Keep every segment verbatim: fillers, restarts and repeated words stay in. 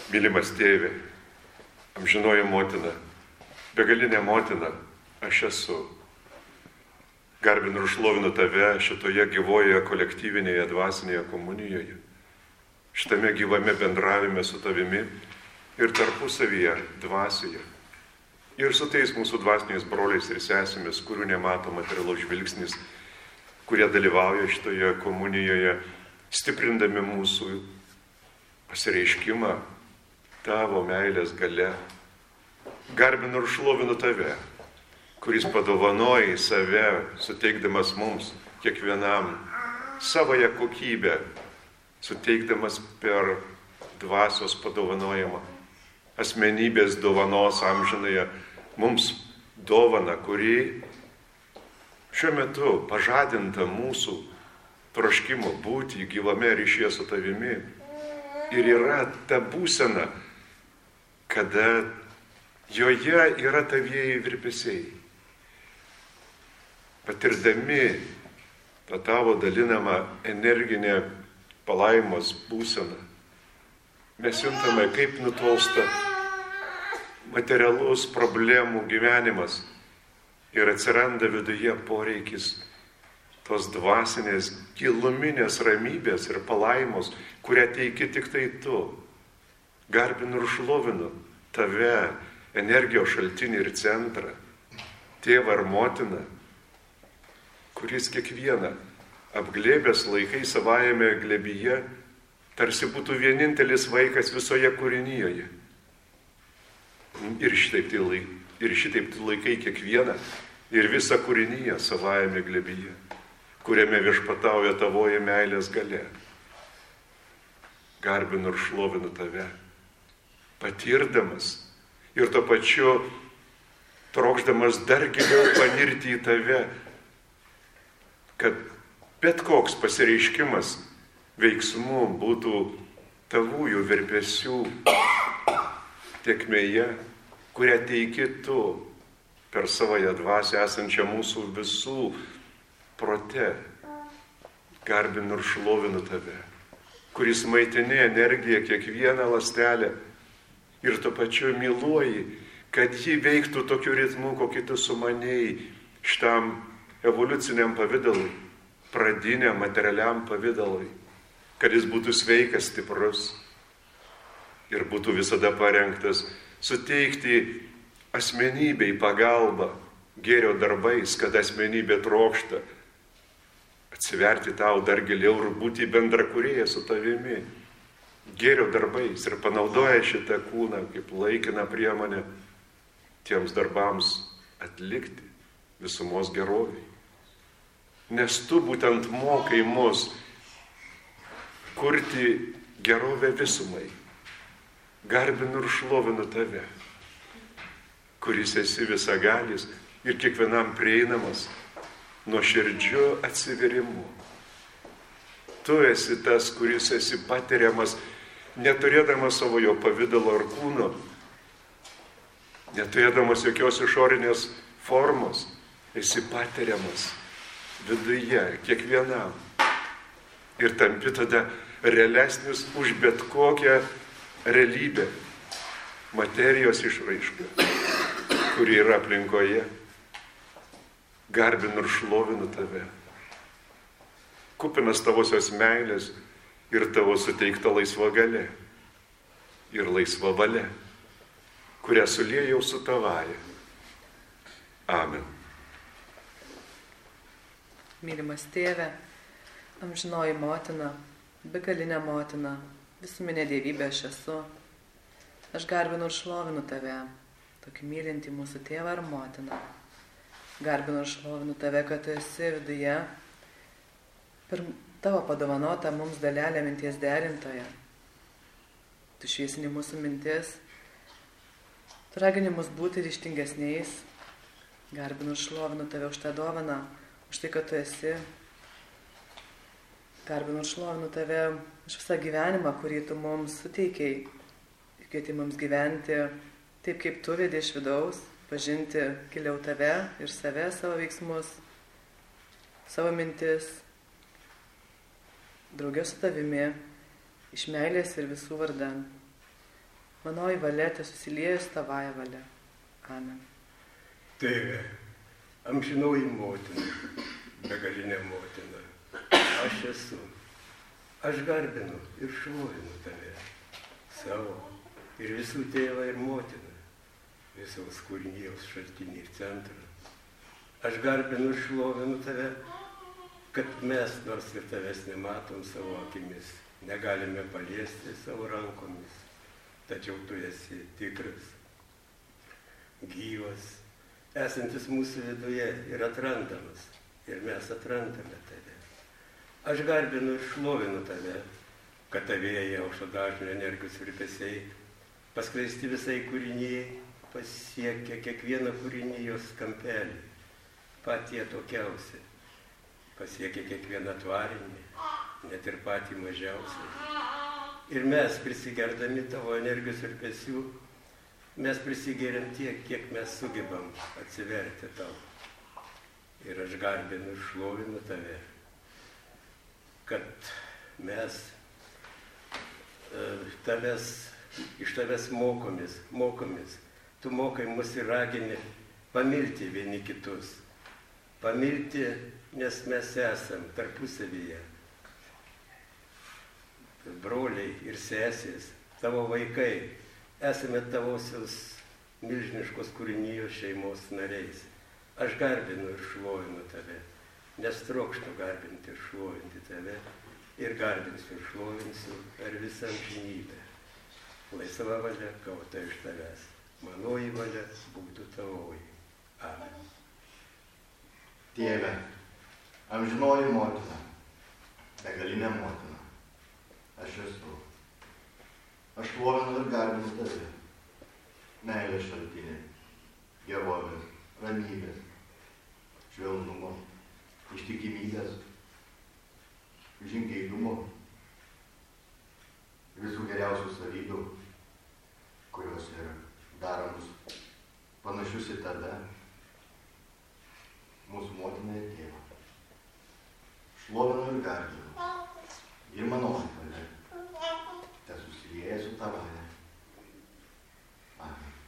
Mylimas tėve, amžinoji motina, begalinė motina, aš esu. Garbinu ir šlovinu tave šitoje gyvoje kolektyvinėje dvasinėje komunijoje, šitame gyvame bendravime su tavimi ir tarpusavyje dvasioje. Ir su tais mūsų dvasiniais broliais ir sesėmis, kurių nemato materialus žvilgsnis, kurie dalyvauja šitoje komunijoje, stiprindami mūsų pasireiškimą tavo meilės gale. Garbinu ir šlovinu tave, kuris padovanojai save, suteikdamas mums, kiekvienam, savoje kokybę, suteikdamas per dvasios padovanojimą, asmenybės dovanos amžinąją, mums dovana, kuri šiuo metu pažadinta mūsų troškimo būti gyvame ryšyje su tavimi. Ir yra ta būsena, kada joje yra tavieji virpesiai. Patirdami tą tavo dalinamą energinę palaimos būseną, mes juntame, kaip nutolsta materialus problemų gyvenimas ir atsiranda viduje poreikis tos dvasinės giluminės ramybės ir palaimos, kurią teiki tik tai tu. Garbinu ir šlovinu tave, energijos šaltinį ir centrą, tėvą ir motiną, kuris kiekvieną apglėbęs laikai savajame glėbyje, tarsi būtų vienintelis vaikas visoje kūrinyje. Ir šitaip tai laikai, ir šitaip tai laikai kiekvieną ir visą kūrinyje savajame glėbyje, kuriame viešpatauja tavoji meilės galia. Garbinu ir šlovinu tave, patirdamas ir tuo pačiu trokšdamas dar giliau panirti į tave, kad bet koks pasireiškimas veiksmų būtų tavųjų virpesių tėkmėje, kurią teiki tu per savoje dvasią esančią mūsų visų prote. Garbinu ir šlovinu tave, kuris maitini energiją kiekvieną ląstelę ir tuo pačiu myluoji, kad ji veiktų tokiu ritmu, kokį tu sumanėjai šitam evoliuciniam pavydalui, pradiniam materialiam pavydalui, kad jis būtų sveikas, stiprus ir būtų visada parengtas suteikti asmenybei pagalbą gėrio darbais, kad asmenybė trokšta atsiverti tau dar giliau ir būti bendrakūrėja su tavimi gėrio darbais ir panaudoja šitą kūną kaip laikiną priemonę tiems darbams atlikti visumos geroviai. Nes tu būtent mokai mus kurti gerovę visumai. Garbinu ir šlovinu tave, kuris esi visagalis ir kiekvienam prieinamas nuoširdžiu atsiverimu. Tu esi tas, kuris esi patiriamas, neturėdamas savo jo pavydalo ar kūno, neturėdamas jokios išorinės formos, esi patiriamas viduje, kiekvienam. Ir tampi tada realesnis už bet kokią realybę, materijos išraišką, kuri yra aplinkoje. Garbinu ir šlovinu tave, kupinas tavosios meilės ir tavo suteikta laisva galia ir laisva valia, kurią suliejau su tavaja. Amen. Mylimas tėve, amžinoji motina, begalinė motina, visuminė dievybė aš esu. Aš garbinu ir šlovinu tave, tokį mylintį mūsų tėvą ir motiną. Garbinu ir šlovinu tave, kad tu esi viduje per tavo padovanotą mums dalelę minties derintoje. Tu šviesini mūsų mintis, tu ragini mus būti ryžtingesniais. Garbinu ir šlovinu tave už tą dovaną, už tai, kad tu esi. Garbinu ir šlovinu tave už visą gyvenimą, kurį tu mums suteikiai. Kvieti mums gyventi taip, kaip tu vedi iš vidaus, pažinti giliau tave ir save, savo veiksmus, savo mintis, draugė su tavimi, iš meilės ir visų vardan. Manoji valia te susiliejus tavąją valią. Amen. Tėve, amžinoji motina, begalinė motina, aš esu. Aš garbinu ir šlovinu tave, savo ir visų tėvą ir motiną, visos kūrinijos šaltinį ir centrą. Aš garbinu ir šlovinu tave, kad mes, nors ir tavęs nematom savo akimis, negalime paliesti savo rankomis, tačiau tu esi tikras, gyvas, esantis mūsų viduje ir atrandamas, ir mes atrandame tave. Aš garbinu ir šlovinu tave, kad tavėje aukšto dažnio energijos virpesiai paskleisti visai kūrinijai, pasiekia kiekvieną kūrinijos kampelį, patį atokiausią, pasiekia kiekvieną tvarinį, net ir patį mažiausią. Ir mes, prisigerdami tavo energijos virpesių, mes prisigeriam tiek, kiek mes sugebam atsiverti tau. Ir aš garbinu ir šlovinu tave, kad mes tavęs, iš tavęs mokomės, mokomės. Tu mokai mus ir ragini pamilti vieni kitus. Pamilti, nes mes esam tarpusavyje. Broliai ir sesės, tavo vaikai, esame tavosios milžiniškos kūrinijos šeimos nariais. Aš garbinu ir šlovinu tave, nes trokštu garbinti ir šlovinti tave ir garbinsiu ir šlovinsiu per visą amžinybę. Laisva valia gauta iš tavęs, manoji valia būtų tavoji. Amen. Tėve, amžinoji motina, begalinė motina, aš esu. Aš šlovinu ir garbinu tave, meilės šaltinį, gerovės, ramybės, švelnumo, ištikimybės, žingeidumo, visų geriausių savybių, kurios ir daro mus panašius į tave, mūsų motiną ir tėvą. Šlovinu ir garbinu, ir manoji valia, te susilieja su tavąja. Amen.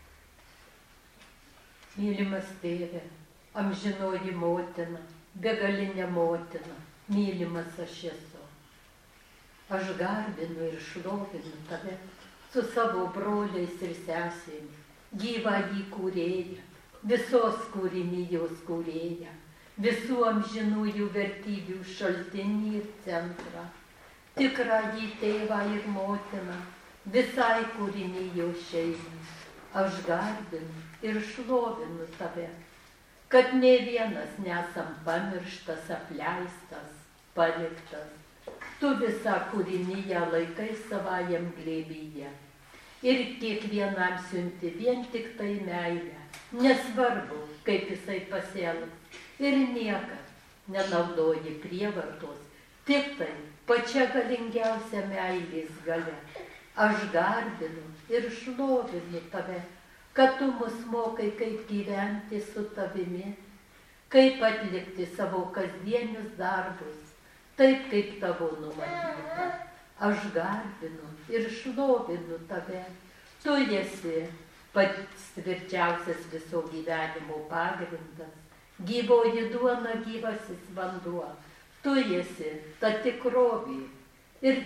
Mylimas tėve, amžinoji motina, begalinė motina, mylimas aš esu. Aš garbinu ir šlovinu tave su savo broliais ir sesėmis, gyvąjį kūrėją, visos kūrinijos kūrėją, visų amžinųjų vertybių šaltinį ir centrą, tikrąjį tėvą ir motiną, visai kūrinijos šeimai. Aš garbinu ir šlovinu tave, kad nė vienas nesam pamirštas, apleistas, paliktas. Tu visą kūriniją laikai savajam glėbyje ir kiekvienam siunti vien tik tai meilę, nesvarbu, kaip jisai pasielgs, ir niekad nenaudoji prievartos, tik tai pačia galingiausia meilės galia. Aš garbinu ir šlovinu tave, kad tu mus mokai, kaip gyventi su tavimi, kaip atlikti savo kasdienius darbus, taip kaip tavo numatyta. Aš garbinu ir šlovinu tave. Tu esi pats tvirčiausias viso gyvenimo pagrindas, gyvoji duona, gyvasis vanduo. Tu esi ta tikrovė. Ir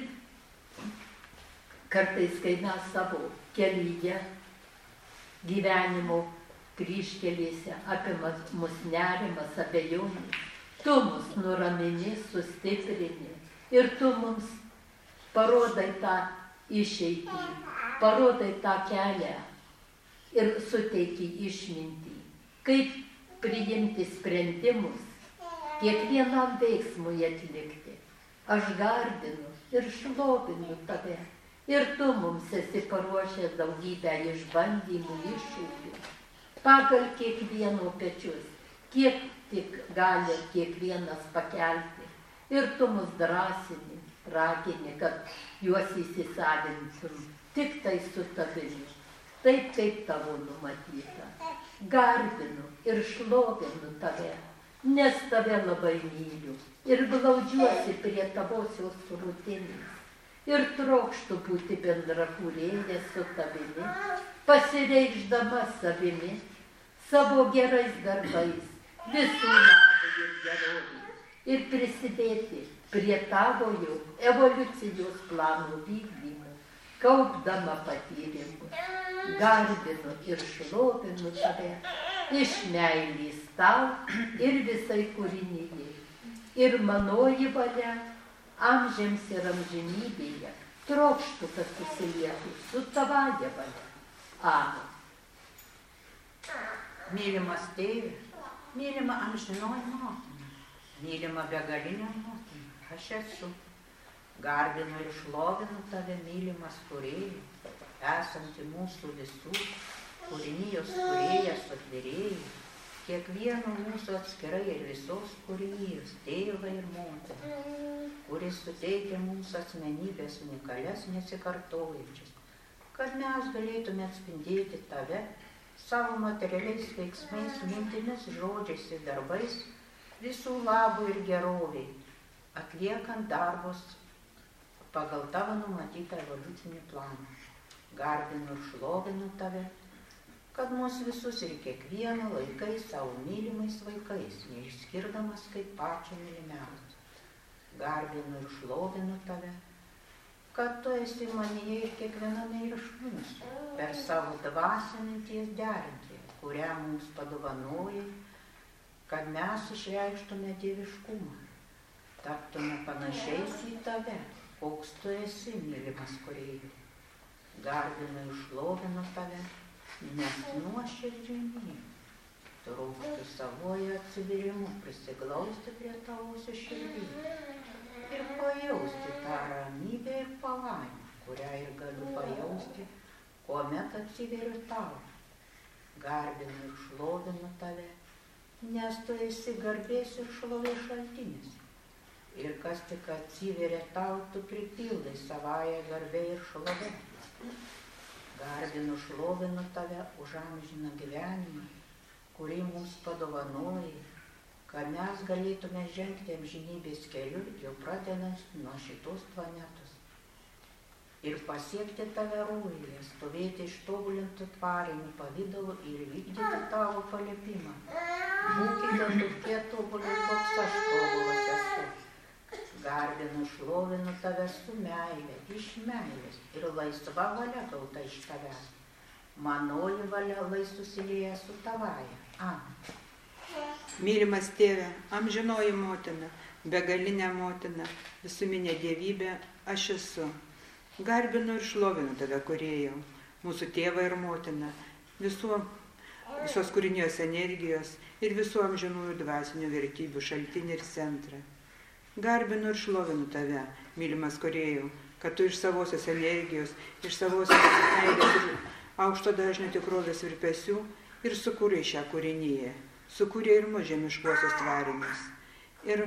kartais, kai mes savo kelyje, gyvenimo kryžkelėse apima mus nerimas, abejonės, tu mus nuramini, sustiprini ir tu mums parodai tą išeitį, parodai tą kelią ir suteiki išmintį, kaip priimti sprendimus, kiekvienam veiksmui atlikti. Aš garbinu ir šlovinu tave ir tu mums esi paruošęs daugybę išbandymų, iššūkių, pagal kiekvieno pečius, kiek tik gali kiekvienas pakelti. Ir tu mus drąsini, ragini, kad juos įsisavintum tik tai su tavimi, taip kaip tavo numatyta. Garbinu ir šlovinu tave, nes tave labai myliu ir glaudžiuosi prie tavosios rutinės. ir trokštų būti bendrakūrėja su tavimi, pasireikšdama savimi, savo gerais darbais, visų labui ir gerovai, ir prisidėti prie tavojo evoliucijos planų vykdymo, kaupdama patyrimus, garbinu ir šlovinu tave, iš meilės tau ir visai kūrinijai. Ir manoji valia amžiams ir amžinybėje trokštų, kad susilietų su tavaja valia. Amen. Mylimas tėve, mylima amžinoji motina, mylima begalinė motina, aš esu. Garbinu ir šlovinu tave, mylimas kūrėjai, esanti mūsų visų, kūrinijos kūrėjas, atvėrėjai, kiekvieno mūsų atskirai ir visos kūrinijos, tėvą ir motiną, kuris suteikia mums asmenybės unikalias, nesikartojančias, kad mes galėtume atspindėti tave savo materialiais veiksmais, mintimis, žodžiais ir darbais, visų labų ir geroviai, atliekant darbus pagal tavo numatytą evoliucinį planą. Garbinu ir šlovinu tave, kad mus visus ir kiekvieną laikai savo mylimais vaikais, neišskirdamas kaip pačią mylimiausią. Garbinu ir šlovinu tave, kad tu esi manyje ir kiekviename iš mūsų, per savo dvasią minties derintį, kurią mums padovanojai, kad mes išreikštume dieviškumą, taptume panašiais į tave, koks tu esi, mylimas kūrėjų. Garbinu ir šlovinu tave, nes nuoširdžiai myliu. Trokštu savojo atsivėrimu prisiglausti prie tavosios širdies ir pajausti tą ramybę ir palaimą, kurią ir galiu pajausti, kuomet atsiveriu tau. Garbinu ir šlovinu tave, nes tu esi garbės ir šlovės šaltinis. Ir kas tik atsiveria tau, tu pripildai savąją garbę ir šlovę. Garbinu, šlovinu tave už amžiną gyvenimą, kurį mums padovanojai, kad mes galėtume žengti amžinybės keliu, jau pradedant nuo šitos planetos. Ir pasiekti tave rojuje, stovėti ištobulintų tvarinių pavydalų ir vykdyti tavo paliepimą. Būkite tokie tobuli, koks aš tobulas esu. Garbinu, šlovinu tave su meilė, iš meilės ir laisva valia gauta iš tavęs. Manoji valia lai susilieja su tavaja. Amen. Mylimas tėve, amžinoji motina, begalinė motina, visuminė dievybė, aš esu. Garbinu ir šlovinu tave, kūrėjau, mūsų tėvą ir motiną, visų, visos kūrinijos energijos ir visų amžinųjų dvasinių vertybių šaltinį ir centrą. Garbinu ir šlovinu tave, mylimas kūrėjau, kad tu iš savosios energijos, iš savosios meilės ir aukšto dažnio tikrovės virpesių ir sukūrei šią kūrinyje, sukūrei ir mus žemiškuosius tvarinius. Ir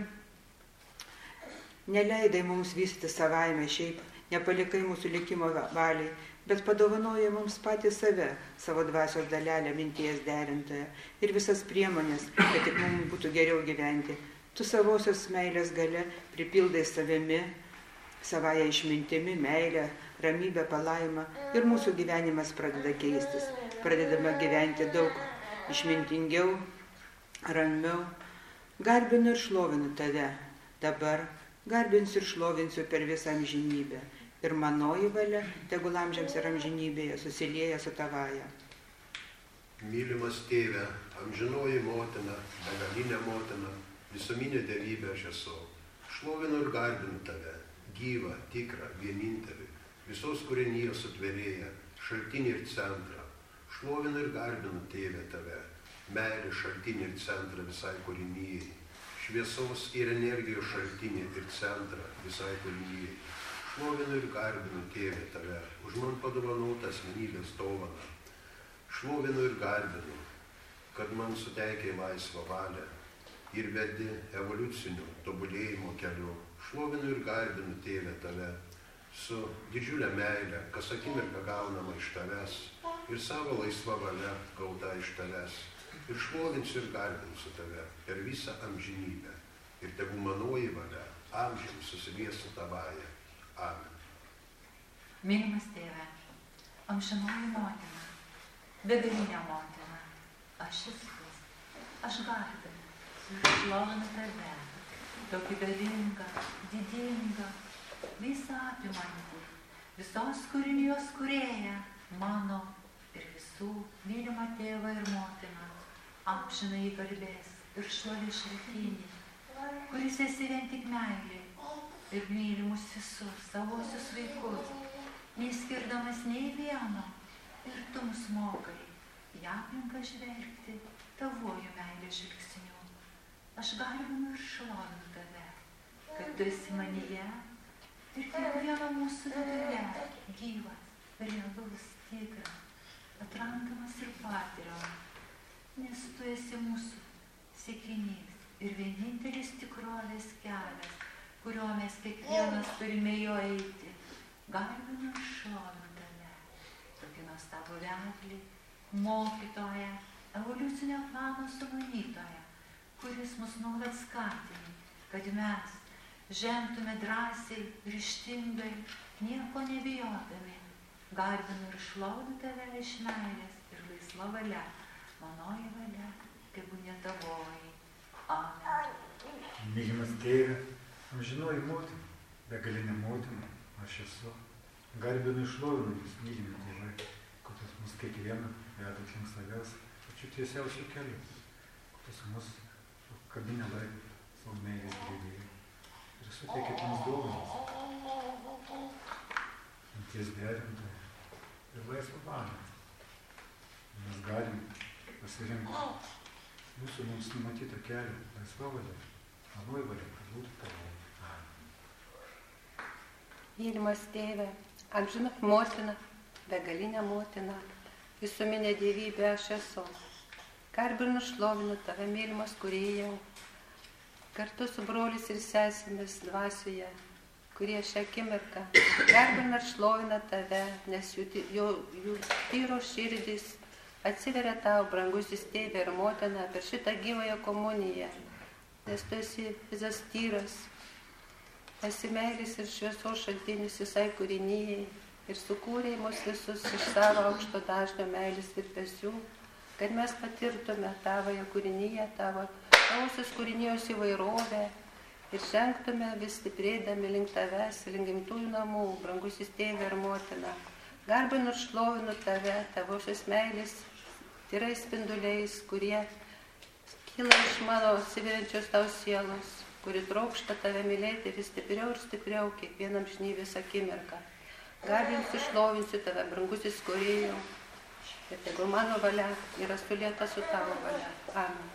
neleidai mums vystyti savaime šiaip, nepalikai mūsų likimo valiai, bet padovanojai mums patys save, savo dvasios dalelę, minties derintoje ir visas priemonės, kad tik mums būtų geriau gyventi. Tu savosios meilės gale pripildai savimi, savąją išmintimi, meilę, ramybę, palaimą ir mūsų gyvenimas pradeda keistis. Pradedame gyventi daug išmintingiau, ramiau. Garbinu ir šlovinu tave dabar, garbinsiu ir šlovinsiu per visą amžinybę. Ir manoji valia, tegul amžiams ir amžinybėje susilieja su tavaja. Mylimas tėve, amžinoji motina, begalinė motina, visuminė dievybė aš esu. Šlovinu ir garbinu tave, gyvą, tikrą, vienintelį, visos kūrinijos sutvėrėją, šaltinį ir centrą. Šlovinu ir garbinu tėve tave, meilį šaltinį ir centrą visai kūrinijai, šviesos ir energijos šaltinį ir centrą visai kūrinijai. Šlovinu ir garbinu tėve tave, už man padovanotą asmenybės dovaną. Šlovinu ir garbinu, kad man suteikė laisvą valią ir vedi evoliuciniu tobulėjimo keliu. Šlovinu ir garbinu tėve tave su didžiulė meilė, kas akimirką gaunama iš tavęs ir savo laisva valia gauta iš tavęs. Ir šlovinsiu ir garbinsiu tave per visą amžinybę. Ir tegu manoji valia amžiams susilies su tavaja. Amen. Mylimas tėve, amžinoji motina, begalinė motina, aš esu, aš garbinu ir šlovinu tave, tokį galingą, didingą, visą apimantį, visos kūrinijos kūrėją, mano ir visų mylimą tėvą ir motiną, amžinai garbės ir šlovės šaltinį, kuris esi vien tik meilė ir mylimus visus savosius vaikus, neskirdamas nei vieno, ir tu mus mokai į aplinką žvelgti tavoju meilės žvilgsniu. Aš garbinu ir šlovinu tave, kad tu esi manyje ir kiekvieno mūsų viduje gyvas, realus, tikras, atrandamas ir patiriamas, nes tu esi mūsų siekinys ir vienintelis tikrovės kelias, kuriuo mes kiekvienas turime jo eiti. Garbinu ir šlovinu tave, tokį nuostabų vedlį, mokytoją, evoliucinio plano sumanytoją, kuris mus nuolat skatina, kad mes žengtume drąsiai, ryžtingai, nieko nebijodami. Garbinu ir šlovinu tave iš meilės ir laisva valia, manoji valia, tebūnie tavoji. Amen. Mylimas tėve, amžinoji motina, begalinė motina, aš esu. Garbinu ir šlovinu jūs, mylimi tėvai, kuris mus kiekvieną veda link savęs, pačiu tiesiausiu keliu, kuris mus kabinė laiko savo meilės glėbyje ir suteikit mums dovanas, minties derintoją ir laisvą valią. Mes galim pasirinkti jūsų mums numatytą kelią, laisvą valią, manoji valia, kad būtų tavo. Mylimas tėve, amžina motina, begalinė motina, visuminė dievybė aš esu. Garbinu šlovinu tave, mylimas kūrėjau, kartu su brolis ir sesėmis dvasioje, kurie šią akimirką garbina ir šlovina tave, nes jų, jų, jų tyros širdys atsiveria tau, brangusis tėve ir motina, per šitą gyvąją komuniją, nes tu esi visas tyras, esi meilės ir šviesos šaltinis visai kūrinijai ir sukūrei mus visus iš savo aukšto dažnio meilės virpesių, kad mes patirtume tavoje kūrinyje, tavo tausios kūrinijos įvairovę ir žengtume vis stiprėdami link tavęs, link gimtųjų namų, brangusis tėve ir motina. Garbinu ir šlovinu tave, tavosios meilės, tyrais spinduliais, kurie kyla iš mano atsiveriančios tau sielos, kuri trokšta tave mylėti vis stipriau ir stipriau kiekvienam žnybės akimirką. Garbinsiu ir šlovinsiu tave, brangusis kūrėjau, ir tegul mano valia yra sulieta su tavo valia. Amen.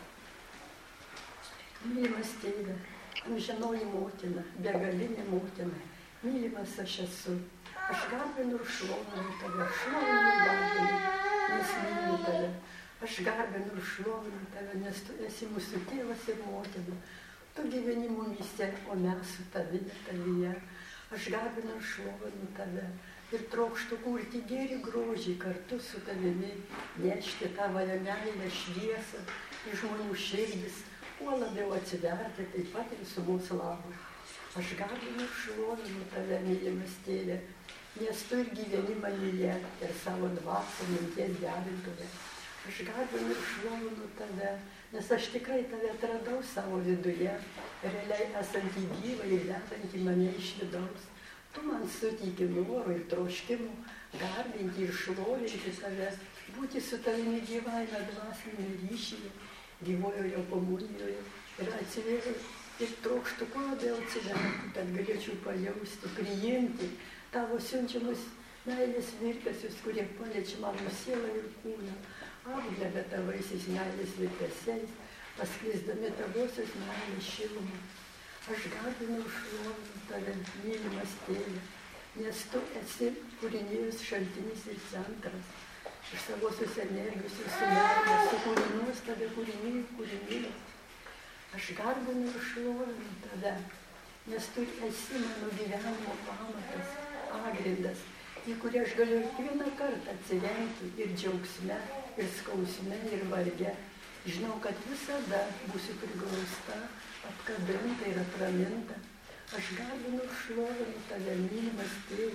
Mylimas tėve, amžinoji motina, begalinė motina, mylimas aš esu. Aš garbinu ir šlovinu tave, šlovinu ir garbinu, nes myliu tave. Aš garbinu ir šlovinu tave, nes tu esi mūsų tėvas ir motina. Tu gyveni mumyse, o mes su tavyje, tavyje. Aš garbinu ir šlovinu tave ir trokštu kurti gėrį grožį kartu su tavimi, nešti tavoje meilę šviesą į žmonių širdis, kuo labiau atsiverti taip pat ir su mūsų labui. Aš garbinu ir šlovinu tave, mylimas tėve, nes tu ir gyveni manyje ir savo dvasią minties derintoje. Aš garbinu ir šlovinu tave, nes aš tikrai tave atradau savo viduje, realiai esantį gyvą ir vedantį mane iš vidaus. Tu man suteiki norų ir troškimų garbinti ir šlovinti tave, būti su tavimi gyvajame dvasinėme ryšyje, gyvojoje komunijoje ir atsivėrė ir trokštų kuo labiau atsiverti, kad galėčiau pajausti, priimti tavo siunčiamus meilės virpesius, kurie paliečia mano sielą ir kūną, apglebia tavaisiais meilės virpesiais, paskleisdami tavosios meilės šilumą. Aš garbinu ir šlovinu tave, mylimas tėve, nes tu esi kūrinijos šaltinis ir centras. Iš savosios energijos ir su meilė, su kūrinos tave kūrinijų kūrinijos. Aš garbinu ir šlovinu tave, nes tu esi mano gyvenimo pamatas, pagrindas, į kurį aš galiu kiekvieną kartą atsiremti ir džiaugsme, ir skausme, ir varge. Žinau, kad visada būsiu priglausta, apkabinta ir atraminta. Aš garbinu ir šlovinu tave, mylimas tėve,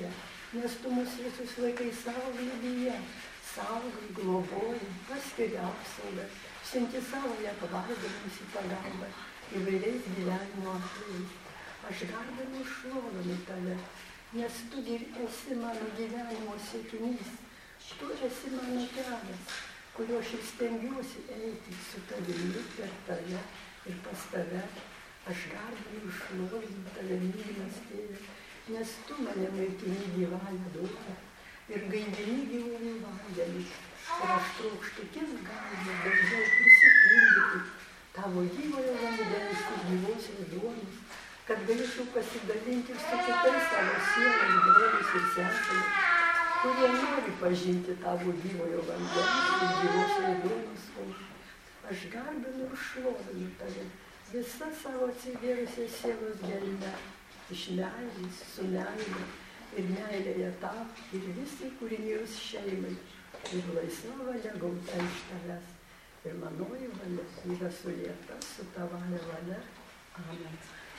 nes tu mus visus laikai savo glėbyje, saugai, globoji, paskiri apsaugą, siunti savo nepavardamus į pagalbą įvairiais gyvenimo atvejais. Aš garbinu ir šlovinu tave, nes tu esi mano gyvenimo siekinys, tu esi mano kelias, kuriuo aš ir stengiuosi eiti su tavimi per tave ir pas tave. Aš garbinu ir šlovinu tave, mylimas Tėve, nes tu mane maitini gyvąją duoną ir gaivini gyvūnų vandenį. Ir aš trokštu kiek galima daugiau prisipildyti tavo gyvojo vandens ir gyvosios duonos, kad galėčiau pasidalinti su kitais savo sielos broliais ir sesėmis, kurie nori pažinti tavo gyvojo vandens ir gyvosios duonos skonį. Aš garbinu ir šlovinu tave visą savo atsivėrusią sielos gelmę, iš meilės, su meilė ir meilėje tau ir visai kūrinijos šeimai, ir laisva valia gauta iš tavęs. Ir manoji valia yra sulieta su tavąja valia. Amen.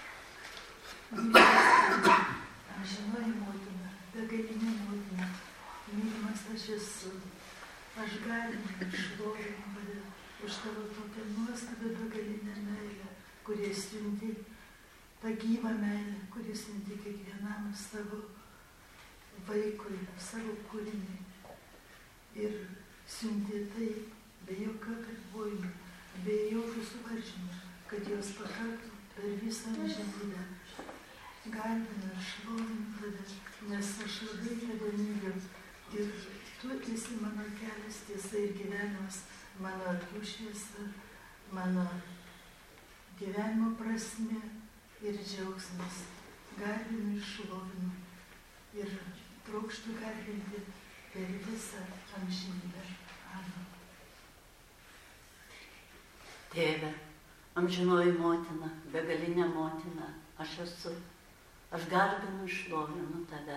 Amžinoji motina, begalinė motina, mylimas aš esu. Aš garbinu ir šlovinu tave už tavo tokią nuostabią begalinę meilę, kurie siunti tą gyvą meilę, kurie siunti kiekvienam savo vaikui, savo kūrinį. Ir siunti tai be jokio apribojimo, be jokio suvaržymo, kad jos pakaktų per visą amžinybę. Garbinu ir šlovinu tave, nes aš labai tave myliu. Ir tu esi mano kelias, tiesa ir gyvenimas, mano akių šviesa, mano gyvenimo prasmė ir džiaugsmas. Garbinu ir šlovinu ir trokštu garbinti per visą amžinybę. Amen. Tėve, amžinoji motina, begalinė motina, aš esu. Aš garbinu ir šlovinu tave.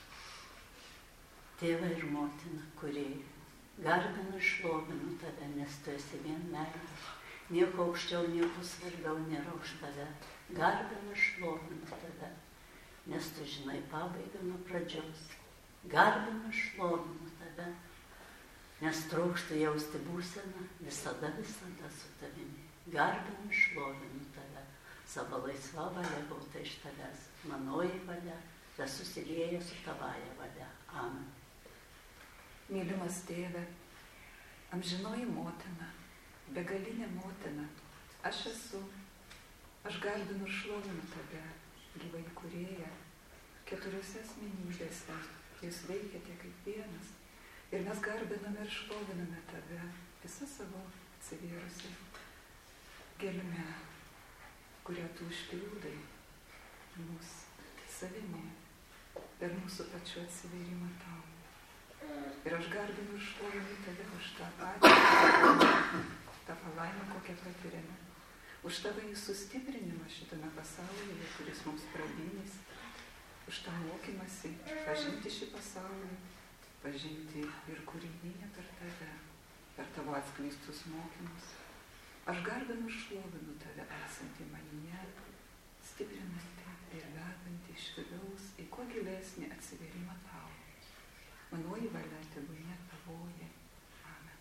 Tėvą ir motiną, kurie garbinu ir šlovinu tave, nes tu esi vien meilė. Nieko aukščiau, nieko svarbiau nėra už tave. Garbinu ir šlovinu tave, nes tu žinai pabaigą nuo pradžios. Garbinu ir šlovinu tave, nes trokštu jausti būseną visada, visada su tavimi. Garbinu ir šlovinu tave, savo laisvą valią gauta iš tavęs. Manoji valia, te susilieja su tavąja valia. Amen. Mylimas Tėve, amžinoji motina, begalinė motina, aš esu, aš garbinu ir šlovinu tave, gyvai kūrėja, keturiose asmenybėse, jūs veikiate kaip vienas, ir mes garbiname ir šloviname tave visą savo atsivėrusią gelmę, kurią tu užpildai mus savimi per mūsų pačių atsivėrimą tau. Ir aš garbinu ir šlovinu tave už tą patį, tą palaimą, kokią patiriame, už tavo jį sustiprinimą šitame pasaulyje, kuris mums prabynys, už tą mokymąsi pažinti šį pasaulį, pažinti ir kūrinyje per tave, per tavo atskleistus mokymus. Aš garbinu ir šlovinu tave esantį manyje, stiprinantį ir vedantį iš vidaus į kuo gilesnį atsivėrimą tau. Manoji valia tebūnie tavoji. Amen.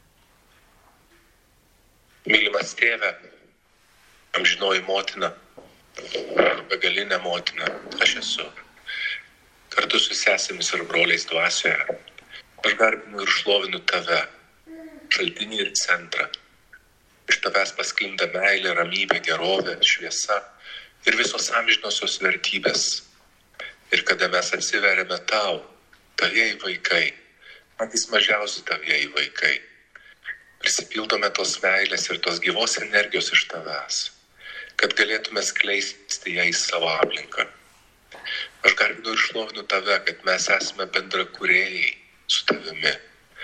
Mylimas Tėve, amžinoji motina, begalinė motina, aš esu. Kartu su sesėmis ir broliais dvasioje, aš garbinu ir šlovinu tave, šaltinį ir centrą. Iš tavęs pasklinda meilė, ramybė, gerovė, šviesa ir visos amžinosios vertybės. Ir kada mes atsiveriame tau, tavieji vaikai, patys mažiausi tavieji vaikai, prisipildome tos meilės ir tos gyvos energijos iš tavęs, kad galėtume skleisti ją į savo aplinką. Aš garbinu ir šlovinu tave, kad mes esame bendrakūrėjai su tavimi.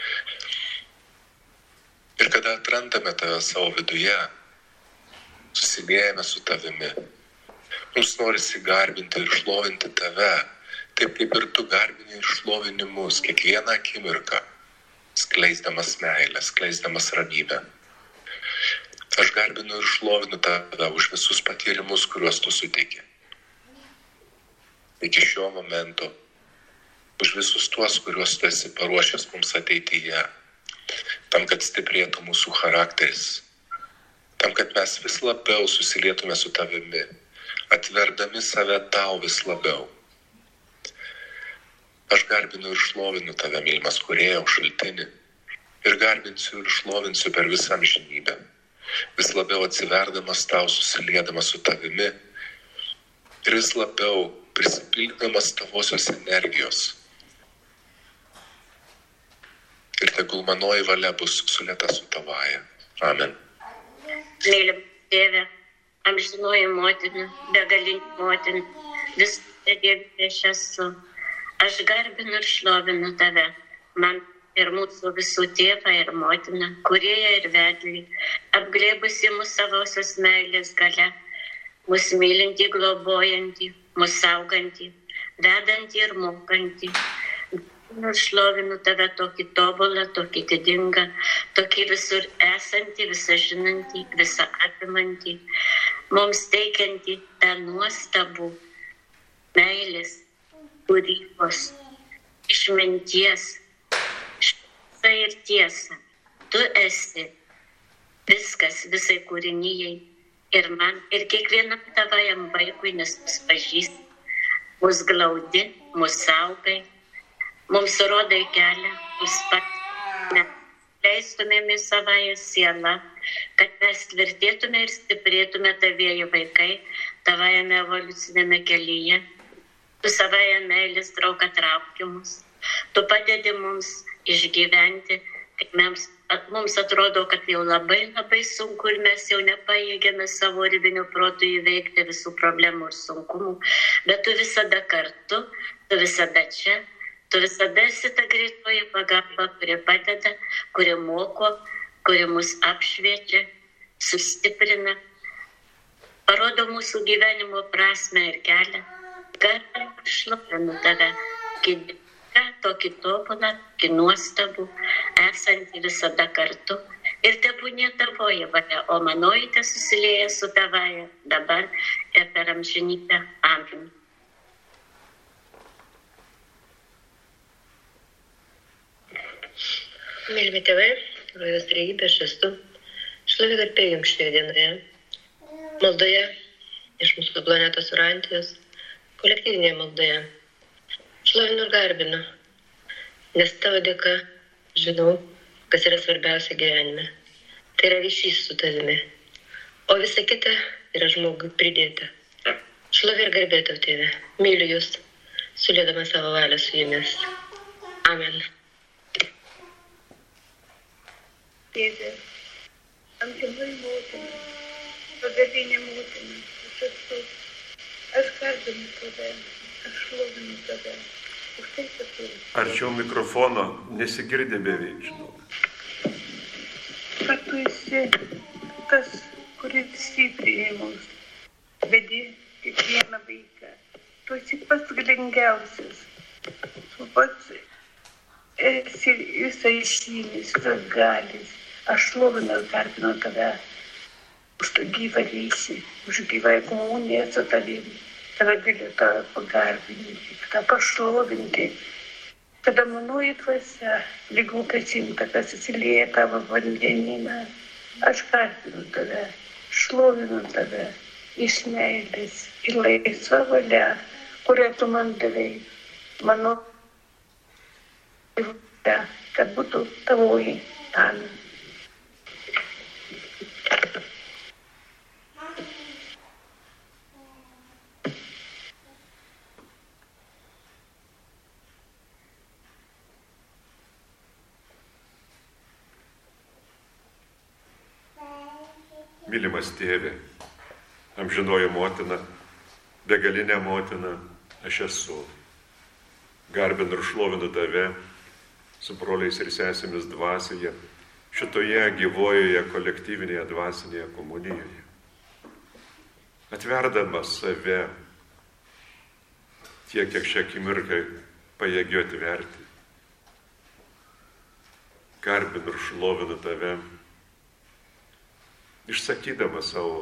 Ir kada atrandame tave savo viduje, susiliejame su tavimi, mums norisi garbinti ir šlovinti tave, taip kaip ir tu garbini ir šlovini mus kiekvieną akimirką, skleisdamas meilę, skleisdamas ramybę. Aš garbinu ir šlovinu tave už visus patyrimus, kuriuos tu suteiki. Iki šio momento už visus tuos, kuriuos tu esi paruošęs mums ateityje, tam, kad stiprėtų mūsų charakteris, tam, kad mes vis labiau susilietume su tavimi, atverdami save tau vis labiau. Aš garbinu ir šlovinu tave, mylimas Kūrėjau, šaltinį, ir garbinsiu ir šlovinsiu per visą amžinybę, vis labiau atsiverdamas tau, susiliedamas su tavimi ir vis labiau prisipildamas tavosios energijos. Ir tegul manoji valia bus sulieta su tavaja. Amen. Mylim Tėve, amžinoji motina, begalinė motina, visą Dievę aš esu. Aš garbinu ir šlovinu tave, man ir mūsų visų tėvą ir motiną, Kūrėją ir vedlį, apglėbusi mūsų savosios meilės galia, mūsų mylinti, globojantį, mūsų saugantį, vedantį ir mokantį. Aš šlovinu tave tokį tobulą, tokį didingą, tokį visur esantį, visą žinantį, visą apimantį, mums teikiantį tą nuostabų meilės, kūrybos, išminties, šviesą ir tiesą. Tu esi viskas visai kūrinijai ir man, ir kiekvienam tavajam vaikui, nes mus pažįsti, mus glaudi, mus saugai, mums rodai kelią, mus pat leistumėm į savąją sielą, kad mes tvirtėtume ir stiprėtume tavieji vaikai, tavajame evoliucinėme kelyje. Tu savąją meilės trauką trauki mus. Tu padedi mums išgyventi, kad mums, mums atrodo, kad jau labai labai sunku ir mes jau nepajėgėme savo ribinių protų įveikti visų problemų ir sunkumų, bet tu visada kartu, tu visada čia. Tu visada esi ta greitoji pagalba, kuri padeda, kuri moko, kuri mus apšviečia, sustiprina, parodo mūsų gyvenimo prasmę ir kelią. Garbinu ir šlovinu tave, tokį tobulą, tokį nuostabų, esantį visada kartu. Ir tebūnie tavoji valia, o manoji tesusilieja su tavaja dabar ir per amžinybę. Amen. Mylimi tėvai, Rojos trejybė, aš esu. Šlovė garbė jums šioje dienoje, maldoje iš mūsų planetos Urantijos, kolektyvinėje maldoje. Šlovinu ir garbinu, nes tavo dėka žinau, kas yra svarbiausia gyvenime. Tai yra ryšys su tavimi, o visa kita yra žmogui pridėta. Šlovė ir garbė tau, tėve, myliu jūs, sulėdama savo valią su jumis. Amen. Tėve, amžinoji motina, begalinė motina, aš esu, aš garbinu tave, aš šlovinu tave, už tai, kad tu esi. Arčiau mikrofono nesigirdi beveik, žinau. Kad tu esi tas, kuris stipriai mums vedi kiekvieną vaiką. Tu esi pats galingiausias, tu pats esi visai šymis, visas galis. Aš šlovinu ir garbinu tave už tą gyvą ryšį, už gyvą komuniją su tavimi. Tave galiu tave pagarbinti, tave pašlovinti. Tada manoji dvasia, lygų kačinta, kas įsilieja tavo vandenyną. Aš garbinu tave, šlovinu tave iš meilės ir laisva valia, kurią tu man davei. Mano valia, kad būtų tavoji. Amen. Mylimas tėve, amžinoji motina, begalinė motina, aš esu. Garbinu ir šlovinu tave su broliais ir sesėmis dvasioje, šitoje gyvojoje kolektyvinėje dvasinėje komunijoje. Atverdamas save tiek, kiek šią akimirką pajėgiu atverti. Garbinu ir šlovinu tave, išsakydama savo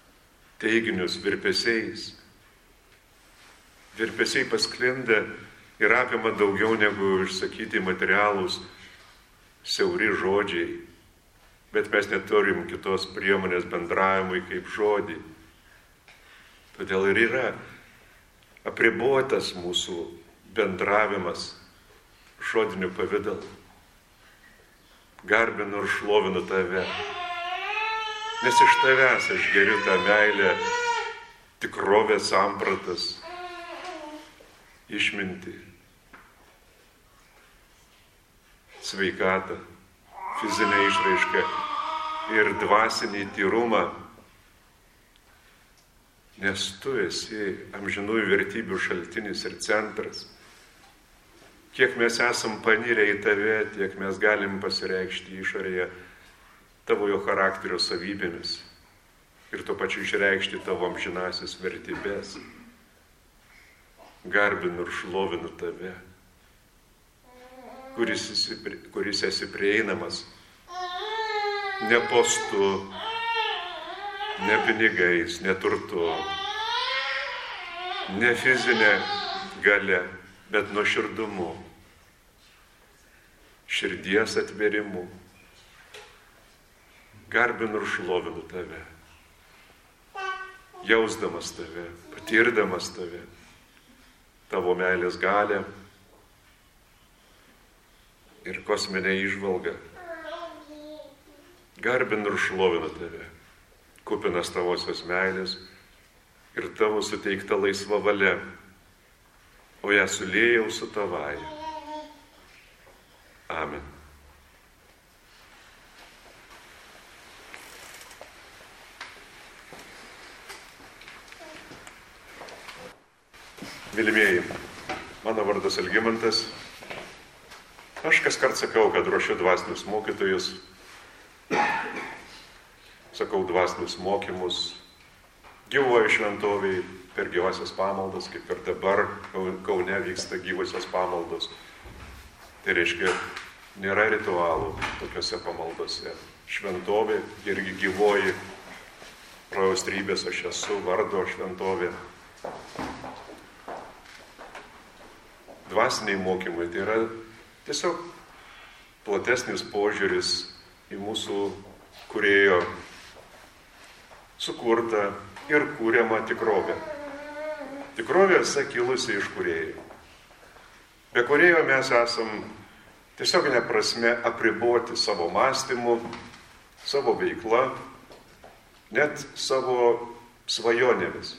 teiginius virpesiais. Virpesiai pasklinda ir apima daugiau negu išsakyti materialūs siauri žodžiai. Bet mes neturim kitos priemonės bendravimui kaip žodį. Todėl ir yra apribotas mūsų bendravimas žodiniu pavidalu. Garbinu ir šlovinu tave, nes iš tavęs aš geriu tą meilę, tikrovės sampratas, išmintį, sveikatą, fizinę išraišką ir dvasinį tyrumą, nes tu esi amžinųjų vertybių šaltinis ir centras. Kiek mes esam panirę į tave, tiek mes galim pasireikšti išorėje tavojo charakterio savybėmis ir tuo pačiu išreikšti tavo amžinasis vertybės. Garbinu ir šlovinu tave, kuris esi, kuris esi prieinamas ne postu, ne pinigais, ne turtu, ne fizinė galia, bet nuoširdumu, širdies atverimu. Garbinu ir šlovinu tave, jausdamas tave, patirdamas tave, tavo meilės galę ir kosminę įžvalgą. Garbinu ir šlovinu tave, kupinas tavosios meilės ir tavo suteikta laisva valia, o ją suliejau su tavąja. Amen. Mylimieji, mano vardas Algimantas. Aš kaskart sakau, kad ruošiu dvasinius mokytojus, sakau dvasinius mokymus, gyvuoju šventoviai per gyvasias pamaldas, kaip ir dabar Kaune vyksta gyvosios pamaldos. Tai reiškia, nėra ritualų tokiuose pamaldose. Šventovė irgi gyvoji, rojaus trybės aš esu, vardo šventovė. Dvasiniai mokymai tai yra tiesiog platesnis požiūris į mūsų kūrėjo sukurtą ir kūriamą tikrovę. Tikrovė visa kilusi iš kūrėjo. Be kūrėjo mes esam tiesioginė prasme apriboti savo mąstymu, savo veikla, net savo svajonėmis.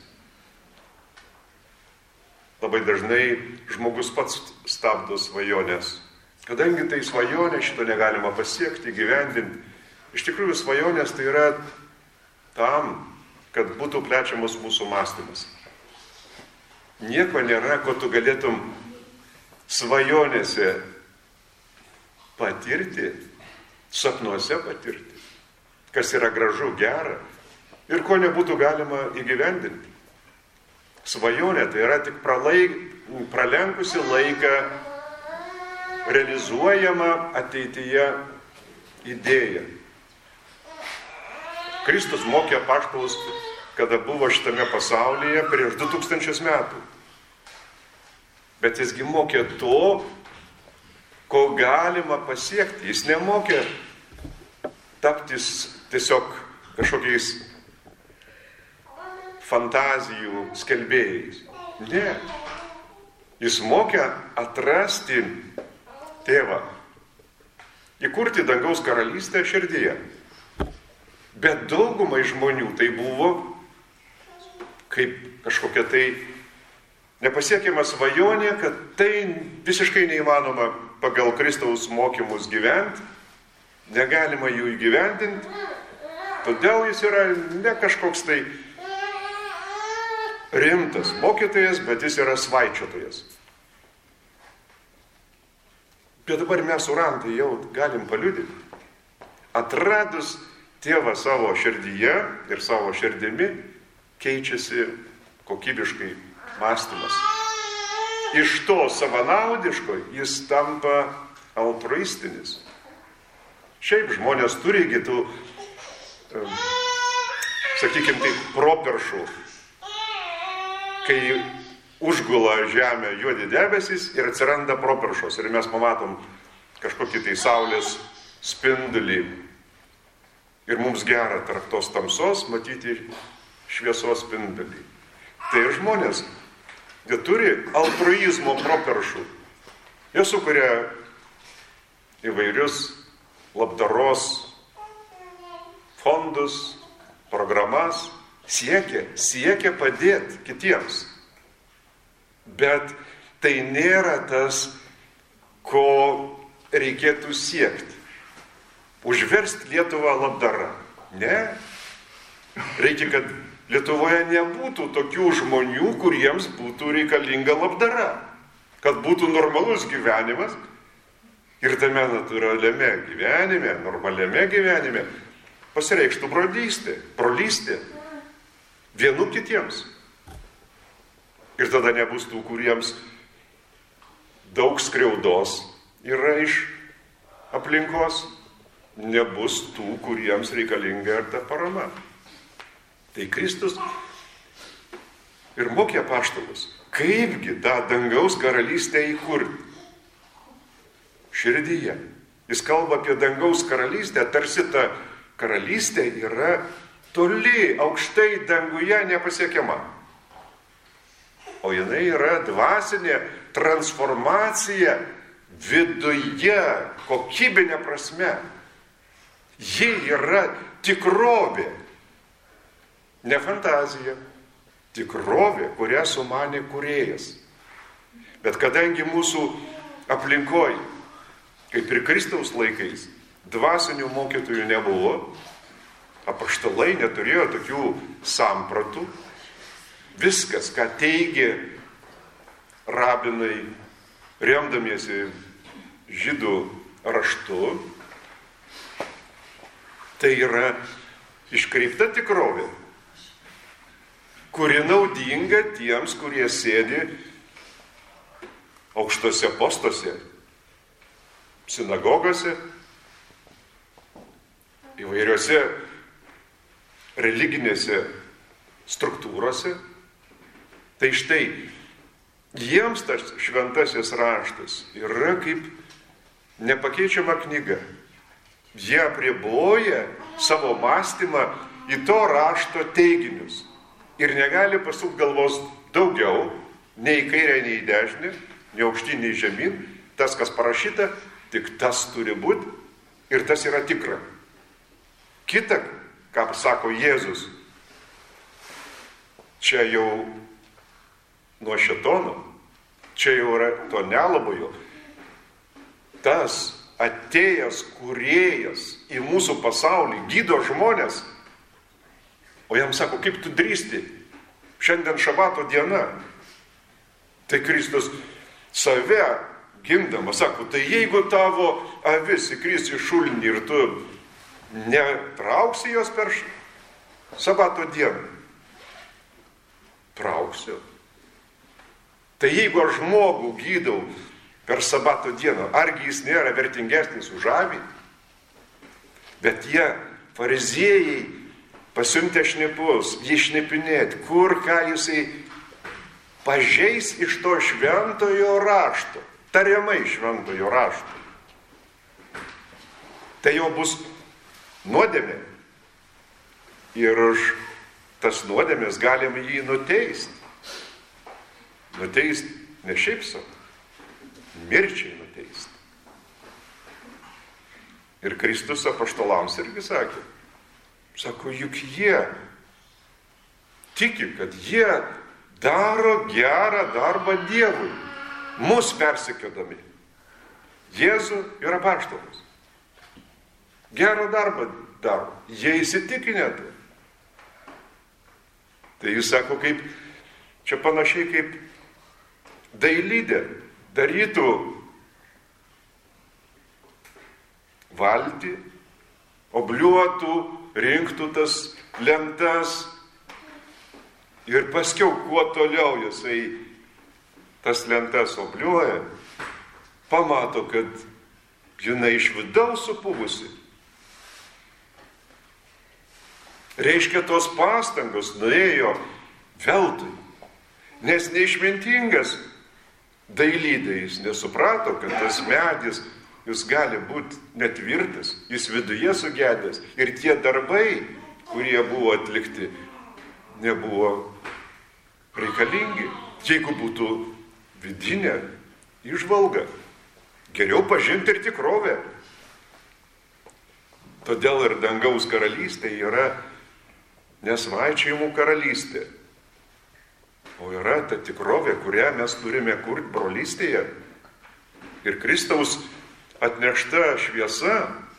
Labai dažnai žmogus pats stabdo svajonės. Kadangi tai svajonė, šito negalima pasiekti, gyvendinti. Iš tikrųjų, svajonės tai yra tam, kad būtų plečiamas mūsų mąstymas. Nieko nėra, ko tu galėtum svajonėse patirti, sapnuose patirti, kas yra gražu, gera ir ko nebūtų galima įgyvendinti. Svajonė tai yra tik pralaik, pralenkusi laiką realizuojama ateityje idėja. Kristus mokė apaštalus, kada buvo šitame pasaulyje prieš du tūkstančius metų. Bet jisgi mokė to, ko galima pasiekti. Jis nemokė taptis tiesiog kažkokiais fantazijų skelbėjais. Ne. Jis mokė atrasti tėvą, įkurti dangaus karalystę širdyje. Bet daugumai žmonių tai buvo kaip kažkokia tai nepasiekiama svajonė, kad tai visiškai neįmanoma pagal Kristaus mokymus gyventi, negalima jų įgyvendinti, todėl jis yra ne kažkoks tai rimtas mokytojas, bet jis yra svaičiotojas. Bet dabar mes surantai jau galim paliudyti. Atradus tėvą savo širdyje ir savo širdimi, keičiasi kokybiškai mąstymas. Iš to savanaudiško jis tampa altruistinis. Šiaip žmonės turi kitų, sakykime, taip, properšų, kai užgula žemę juodi debesys ir atsiranda properšos. Ir mes pamatom kažkokį tai saulės spindulį. Ir mums gera tarp tos tamsos matyti šviesos spindulį. Tai žmonės, jie turi altruizmo properšų. Jie sukuria įvairius labdaros fondus, programas, siekia, siekia padėti kitiems. Bet tai nėra tas, ko reikėtų siekti. Užversti Lietuvą labdarą. Ne. Reikia, kad Lietuvoje nebūtų tokių žmonių, kuriems būtų reikalinga labdara. Kad būtų normalus gyvenimas ir tame natūraliame gyvenime, normaliame gyvenime pasireikštų brolystė, brolystė vienų kitiems. Ir tada nebus tų, kuriems daug skriaudos yra iš aplinkos, nebus tų, kuriems reikalinga ir ta parama. Tai Kristus ir mokė apaštalus, kaipgi tą dangaus karalystę įkurti. Širdyje. Jis kalba apie dangaus karalystę, tarsi ta karalystė yra toli, aukštai danguje nepasiekiama. O jinai yra dvasinė transformacija viduje, kokybinė prasme. Ji yra tikrovė. Ne fantazija. Tikrovė, kurią sumanė kūrėjas. Bet kadangi mūsų aplinkoj, kaip ir Kristaus laikais, dvasinių mokytojų nebuvo, apaštalai neturėjo tokių sampratų, viskas, ką teigė rabinai, remdamiesi žydų raštu, tai yra iškreipta tikrovė, kuri naudinga tiems, kurie sėdi aukštose postuose, sinagogose, įvairiose religinėse struktūrose. Tai štai, jiems tas šventasis raštas yra kaip nepakeičiama knyga. Jie apriboja savo mąstymą į to rašto teiginius ir negali pasukti galvos daugiau, nei į kairę, nei į dešinę, nei aukštyn, nei žemyn. Tas, kas parašyta, tik tas turi būti ir tas yra tikra. Kita, ką sako Jėzus, čia jau nuo šėtono, čia jau yra to nelabojo. Tas atėjęs kūrėjas į mūsų pasaulį gydo žmonės, o jam sako, kaip tu drįsti, šiandien šabato diena. Tai Kristus save gindamas sako, tai jeigu tavo avis įkris į šulinį ir tu netrauksi jos per sabato dieną, trauksiu. Tai jeigu aš žmogų gydau per sabato dieną, argi jis nėra vertingesnis už avį? Bet jie, fariziejai, pasiuntė šnipus, jį šnipinėti, kur ką jisai pažeis iš to šventojo rašto, tariamai šventojo rašto. Tai jau bus nuodėmė. Ir už tas nuodėmės galim jį nuteisti. Nuteisti ne šiaip savo, mirčiai nuteisti. Ir Kristus apaštalams irgi sakė, sako, juk jie tiki, kad jie daro gerą darbą Dievui, mus persekiodami. Jėzų ir apaštalus. Gerą darbą daro. Jie įsitikinę tai. Tai jis sako, kaip, čia panašiai kaip dailydė darytų valtį, obliuotų, rinktų tas lentas ir paskiau, kuo toliau jisai tas lentas obliuoja, pamato, kad jinai iš vidaus supuvusi. Reiškia, tos pastangos nuėjo veltui. Nes neišmintingas dailydė, jis nesuprato, kad tas medis, jis gali būti netvirtas, jis viduje sugedęs. Ir tie darbai, kurie buvo atlikti, nebuvo reikalingi. Jeigu būtų vidinė įžvalga, geriau pažinti ir tikrovę. Todėl ir dangaus karalystė yra nesvaičiojimų karalystė, o yra ta tikrovė, kurią mes turime kurti brolystėje. Ir Kristaus atnešta šviesa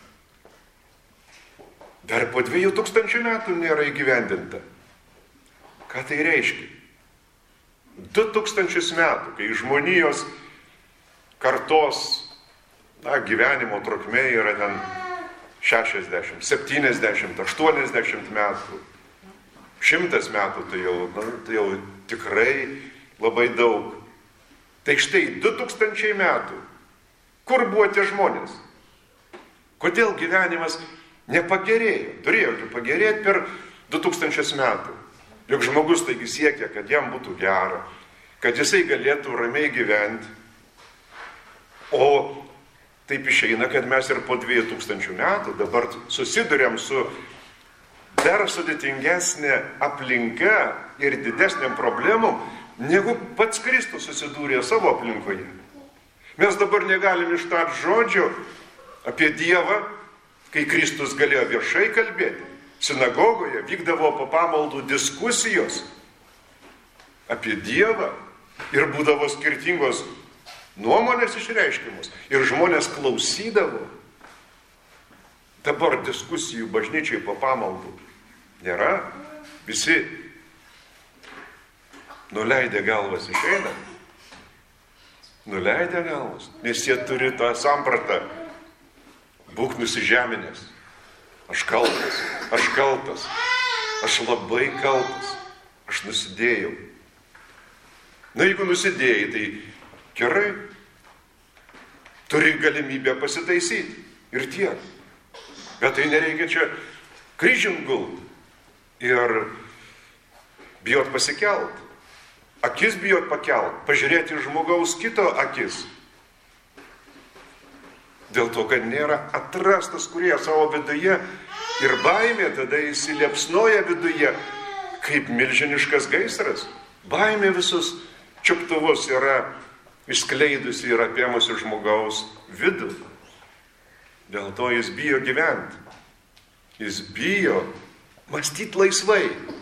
dar po dviejų tūkstančių metų nėra įgyvendinta. Ką tai reiškia? Du tūkstančius metų, kai žmonijos kartos na, gyvenimo trukmė yra ten šešiasdešimt, septyniasdešimt, aštuoniasdešimt metų. Šimtas metų tai jau, na, tai jau tikrai labai daug. Tai štai du tūkstančiai metų. Kur buvo tie žmonės? Kodėl gyvenimas nepagerėjo? Turėjo pagerėti per du tūkstančius metų. Juk žmogus taigi siekia, kad jam būtų gera, kad jisai galėtų ramiai gyventi. O taip išeina, kad mes ir po dviejų tūkstančių metų dabar susiduriam su dar sudėtingesnė aplinka ir didesniam problemom, negu pats Kristus susidūrė savo aplinkoje. Mes dabar negalim ištart žodžio apie Dievą, kai Kristus galėjo viešai kalbėti. Sinagogoje vykdavo po pamaldų diskusijos apie Dievą ir būdavo skirtingos nuomonės išreiškimus ir žmonės klausydavo. Dabar diskusijų bažnyčiai po pamaldų nėra. Visi nuleidę galvas išeina. Nuleidę galvas, nes jie turi tą sampratą. Būk nusižeminęs. Aš kaltas, aš kaltas, aš labai kaltas, aš nusidėjau. Na, jeigu nusidėjai, tai gerai, turi galimybę pasitaisyti ir tiek. Bet tai nereikia čia kryžium gult ir bijot pasikelt. Akis bijot pakelt, pažiūrėti žmogaus kito akis. Dėl to, kad nėra atrastas kūrėjas savo viduje ir baimė tada įsiliepsnoja viduje kaip milžiniškas gaisras. Baimė visus čiuptuvus yra išskleidusi ir apėmusi žmogaus vidų. Dėl to jis bijo gyventi. Jis bijo mąstyti laisvai.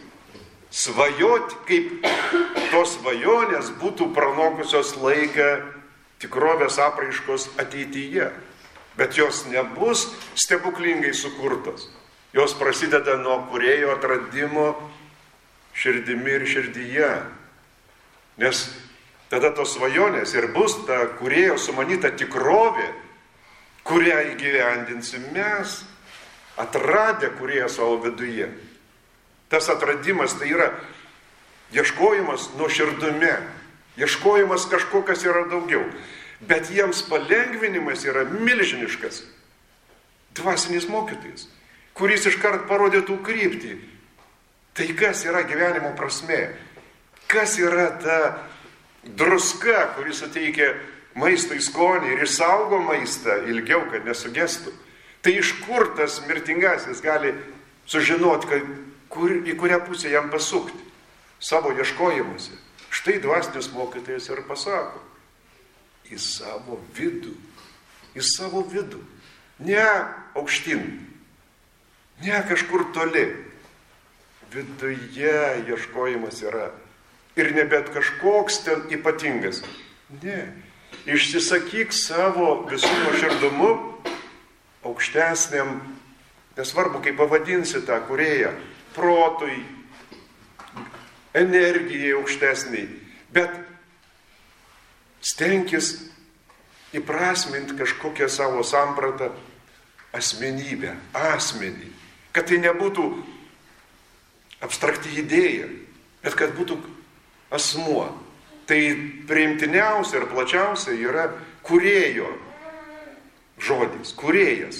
Svajoti, kaip tos svajonės būtų pranokusios laiką tikrovės apraiškos ateityje. Bet jos nebus stebuklingai sukurtos. Jos prasideda nuo kūrėjo atradimo širdimi ir širdyje. Nes tada tos svajonės ir bus ta kūrėjo sumanyta tikrovė, kurią įgyvendinsim mes, atradę kūrėją savo viduje. Tas atradimas tai yra ieškojimas nuoširdume, ieškojimas kažko, kas yra daugiau. Bet jiems palengvinimas yra milžiniškas. Dvasinis mokytojas, kuris iškart parodytų kryptį. Tai kas yra gyvenimo prasmė? Kas yra ta druska, kuris suteikia maistui skonį ir išsaugo maistą ilgiau, kad nesugestų? Tai iš kur tas mirtingasis gali sužinoti, kad kur, į kurią pusę jam pasukti savo ieškojimuose? Štai dvasinis mokytojas ir pasako. Į savo vidų. Į savo vidų. Ne aukštyn. Ne kažkur toli. Viduje ieškojimas yra. Ir ne bet kažkoks ten ypatingas. Ne. Išsisakyk savo visų nuoširdumu aukštesniam, nesvarbu, kaip pavadinsi tą kūrėją, protui, energijai aukštesniai, bet stenkis įprasminti kažkokią savo sampratą, asmenybę, asmenį, kad tai nebūtų abstrakti idėja, bet kad būtų asmuo. Tai priimtiniausia ir plačiausia yra kūrėjo žodis, kūrėjas.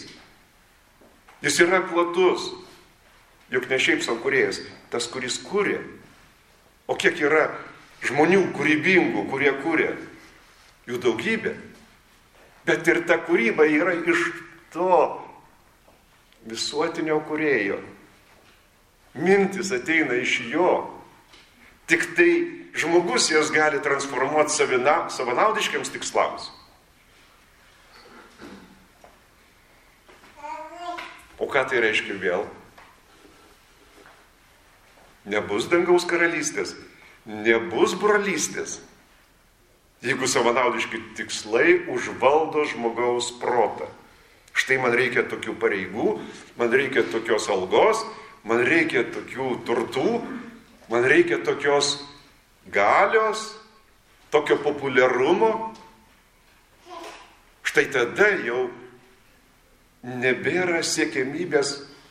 Jis yra platus, juk ne šiaip savo kūrėjas, tas, kuris kūrė. O kiek yra žmonių kūrybingų, kurie kūrė, jų daugybė. Bet ir ta kūryba yra iš to visuotinio kūrėjo. Mintis ateina iš jo. Tik tai žmogus jas gali transformuoti savina, savanaudiškiams tikslams. O ką tai reiškia vėl? Nebus dangaus karalystės, nebus brolystės, jeigu savanaudiški tikslai užvaldo žmogaus protą. Štai man reikia tokių pareigų, man reikia tokios algos, man reikia tokių turtų, man reikia tokios galios, tokio populiarumo. Štai tada jau nebėra siekiamybės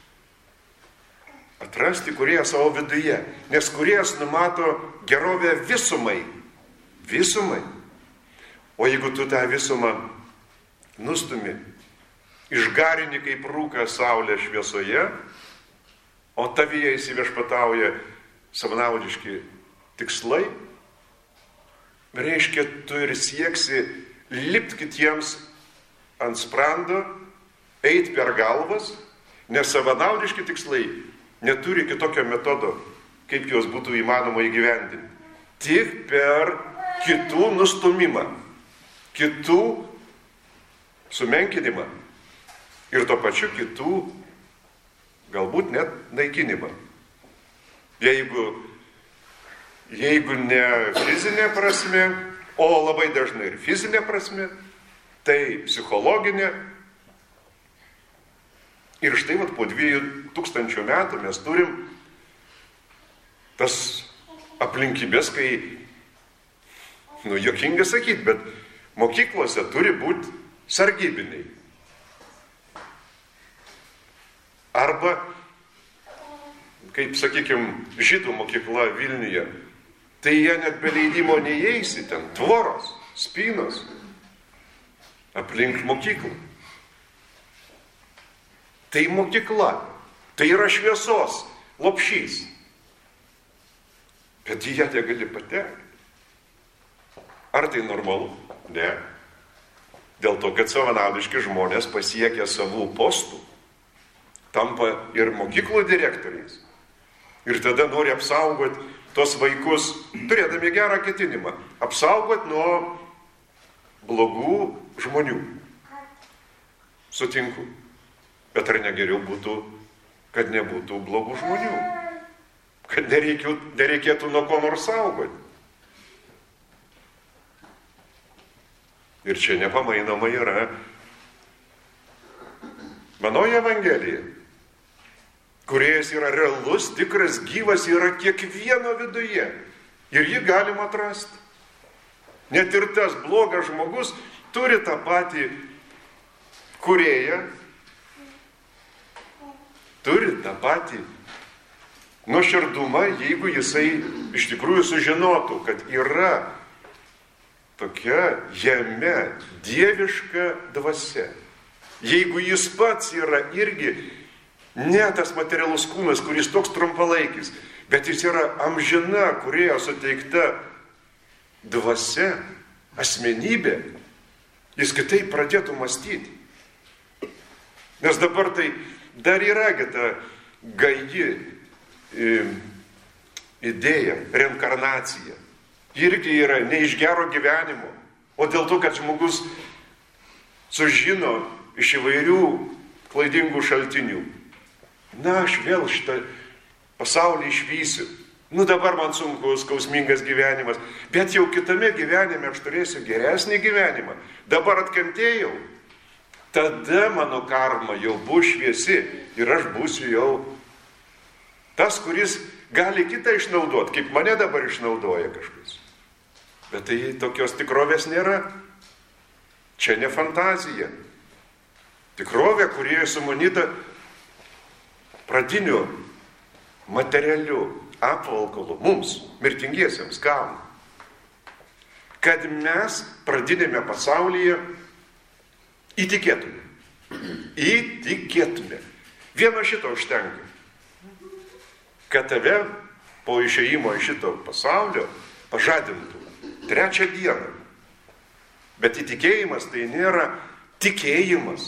atrasti kūrėją savo viduje, nes kūrėjas numato gerovę visumai. Visumai. O jeigu tu tą visumą nustumi, išgarini kaip rūką saulę šviesoje, o tavyje įsiviešpatauja savanaudiški tikslai, reiškia, tu ir sieksi lipt kitiems ant sprando, eit per galvas, nes savanaudiški tikslai neturi kitokio metodo, kaip juos būtų įmanoma įgyvendinti. Tik per kitų nustumimą, kitų sumenkinimą ir to pačiu kitų galbūt net naikinimą. Jeigu, jeigu ne fizinė prasme, o labai dažnai ir fizinė prasme, tai psichologinė. Ir štai vat, po dviejų tūkstančių metų mes turim tas aplinkybės, kai, nu, juokinga sakyti, bet mokyklose turi būti sargybiniai. Arba, kaip, sakykime, žydų mokykla Vilniuje, tai jie net be leidimo neįeisi, ten tvoros, spynos aplink mokyklą. Tai mokykla, tai yra šviesos lopšys. Bet į ją negali patekti. Ar tai normalu? Ne. Dėl to, kad savanaudiški žmonės pasiekia savų postų, tampa ir mokyklų direktoriais. Ir tada nori apsaugoti tos vaikus, turėdami gerą ketinimą, apsaugoti nuo blogų žmonių. Sutinku. Bet ar negeriau būtų, kad nebūtų blogų žmonių? Kad nereikėtų, nereikėtų nuo ko nors saugoti? Ir čia nepamainoma yra manoji Evangelija. Kūrėjas yra realus, tikras, gyvas, yra kiekvieno viduje. Ir jį galima atrasti. Net ir tas blogas žmogus turi tą patį kūrėją, turi tą patį nuoširdumą, jeigu jisai iš tikrųjų sužinotų, kad yra tokia jame dieviška dvasia. Jeigu jis pats yra irgi ne tas materialus kūnas, kuris toks trumpalaikis, bet jis yra amžina, kurioje suteikta dvasia, asmenybė, jis kitaip pradėtų mąstyti. Nes dabar tai dar yra ta gaji idėja, reinkarnacija. Irgi yra ne iš gero gyvenimo, o dėl to, kad žmogus sužino iš įvairių klaidingų šaltinių. Na, aš vėl šitą pasaulį išvysiu. Nu, dabar man sunku, skausmingas gyvenimas, bet jau kitame gyvenime aš turėsiu geresnį gyvenimą. Dabar atkentėjau. Tada mano karma jau bus šviesi ir aš būsiu jau tas, kuris gali kitą išnaudoti, kaip mane dabar išnaudoja kažkas. Bet tai tokios tikrovės nėra. Čia ne fantazija. Tikrovė, kurie sumanyta pradiniu materialiu apvalkalu mums, mirtingiesiems, kam? Kad mes pradinėme pasaulyje įtikėtume. Įtikėtume. Vieno šito užtenka. Kad tave po išėjimo iš šito pasaulio pažadintų trečią dieną. Bet įtikėjimas tai nėra tikėjimas.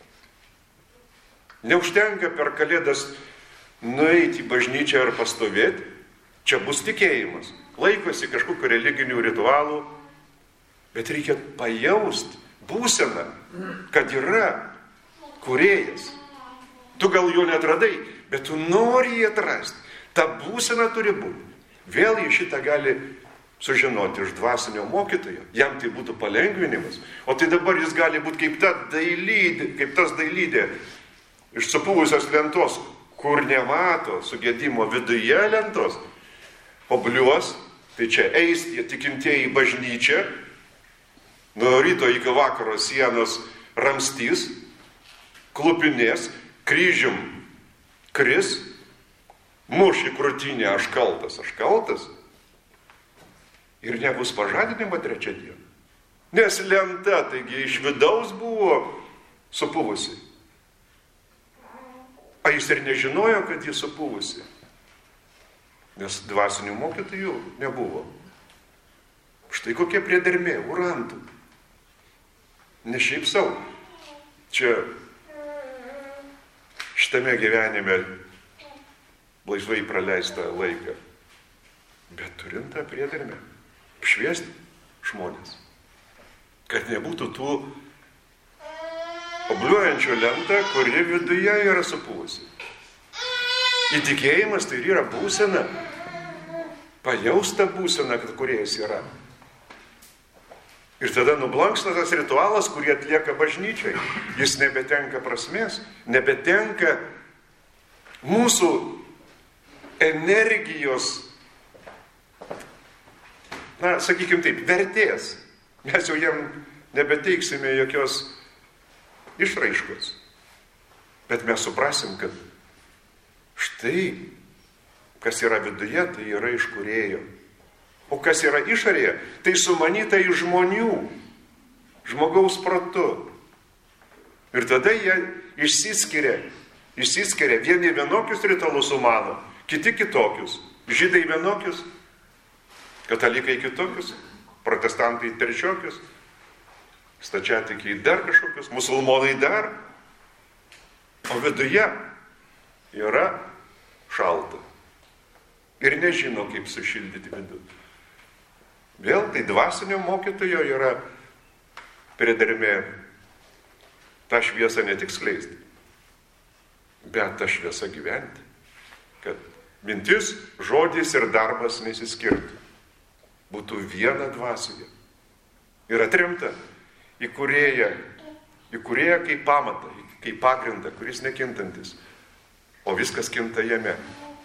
Neužtenka per Kalėdas nueiti į bažnyčią ar pastovėti. Čia bus tikėjimas. Laikosi kažkokių religinių ritualų, bet reikia pajausti būseną, kad yra kūrėjas. Tu gal jo netradai, bet tu nori jį atrasti. Ta būsena turi būti. Vėl jį šitą gali sužinoti iš dvasinio mokytojo. Jam tai būtų palengvinimas. O tai dabar jis gali būti kaip, ta dailydė, kaip tas dailydė iš supuvusios lentos, kur nemato sugėdimo viduje lentos. Obliuos, tai čia eis tie tikintieji bažnyčia, nuo ryto iki vakaro sienos ramstys, klupinės, kryžium kris, muš į krūtinę, aš kaltas, aš kaltas. Ir nebus pažadinimo trečią dieną. Nes lenta, taigi iš vidaus buvo supuvusi. A jis ir nežinojo, kad jis supuvusi. Nes dvasinių mokytojų nebuvo. Štai kokie priedermė, urantų. Ne šiaip savo. Čia šitame gyvenime laisvai praleistą laiką. Bet turint tą priedermę, šviesti žmonės. Kad nebūtų tų obliuojančių lentą, kuri viduje yra supuvusi. Įtikėjimas tai yra būsena. Pajausta būsena, kad kūrėjas yra. Ir tada nublanksta tas ritualas, kurį atlieka bažnyčiai. Jis nebetenka prasmės, nebetenka mūsų energijos, na, sakykim taip, vertės. Mes jau jam nebeteiksime jokios išraiškos. Bet mes suprasim, kad štai, kas yra viduje, tai yra iš kūrėjo. O kas yra išorėje, tai sumanyta iš žmonių, žmogaus protu. Ir tada jie išsiskiria, išsiskiria. Vieni vienokius ritualus sumano, kiti kitokius. Žydai vienokius, katalikai kitokius, protestantai trečiokius, stačiatikiai dar kažkokius, musulmonai dar. O viduje yra šalta. Ir nežino, kaip sušildyti vidų. Vėl tai dvasinio mokytojo yra priedermė tą šviesą ne tik skleisti, bet tą šviesą gyventi. Kad mintis, žodis ir darbas nesiskirtų. Būtų viena dvasioje. Ir atremta į kūrėją, į kūrėją kaip pamatą, kaip pagrindą, kuris nekintantis. O viskas kinta jame.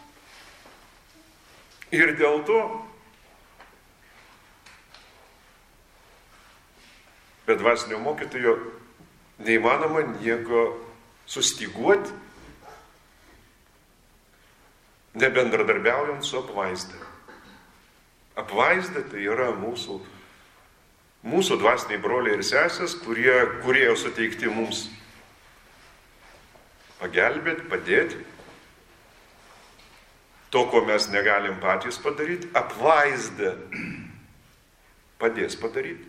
Ir dėl to be dvasinio mokytojo neįmanoma nieko sustyguoti, nebendradarbiaujant su apvaizda. Apvaizda tai yra mūsų, mūsų dvasiniai broliai ir sesės, kurie, kurie jau suteikti mums pagelbėti, padėti. To, ko mes negalim patys padaryti, apvaizda padės padaryti.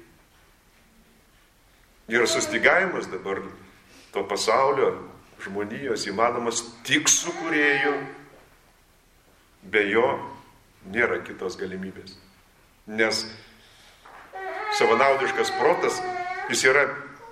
Ir sustygavimas dabar to pasaulio žmonijos įmanomas tik su kūrėju. Be jo nėra kitos galimybės. Nes savanaudiškas protas, jis yra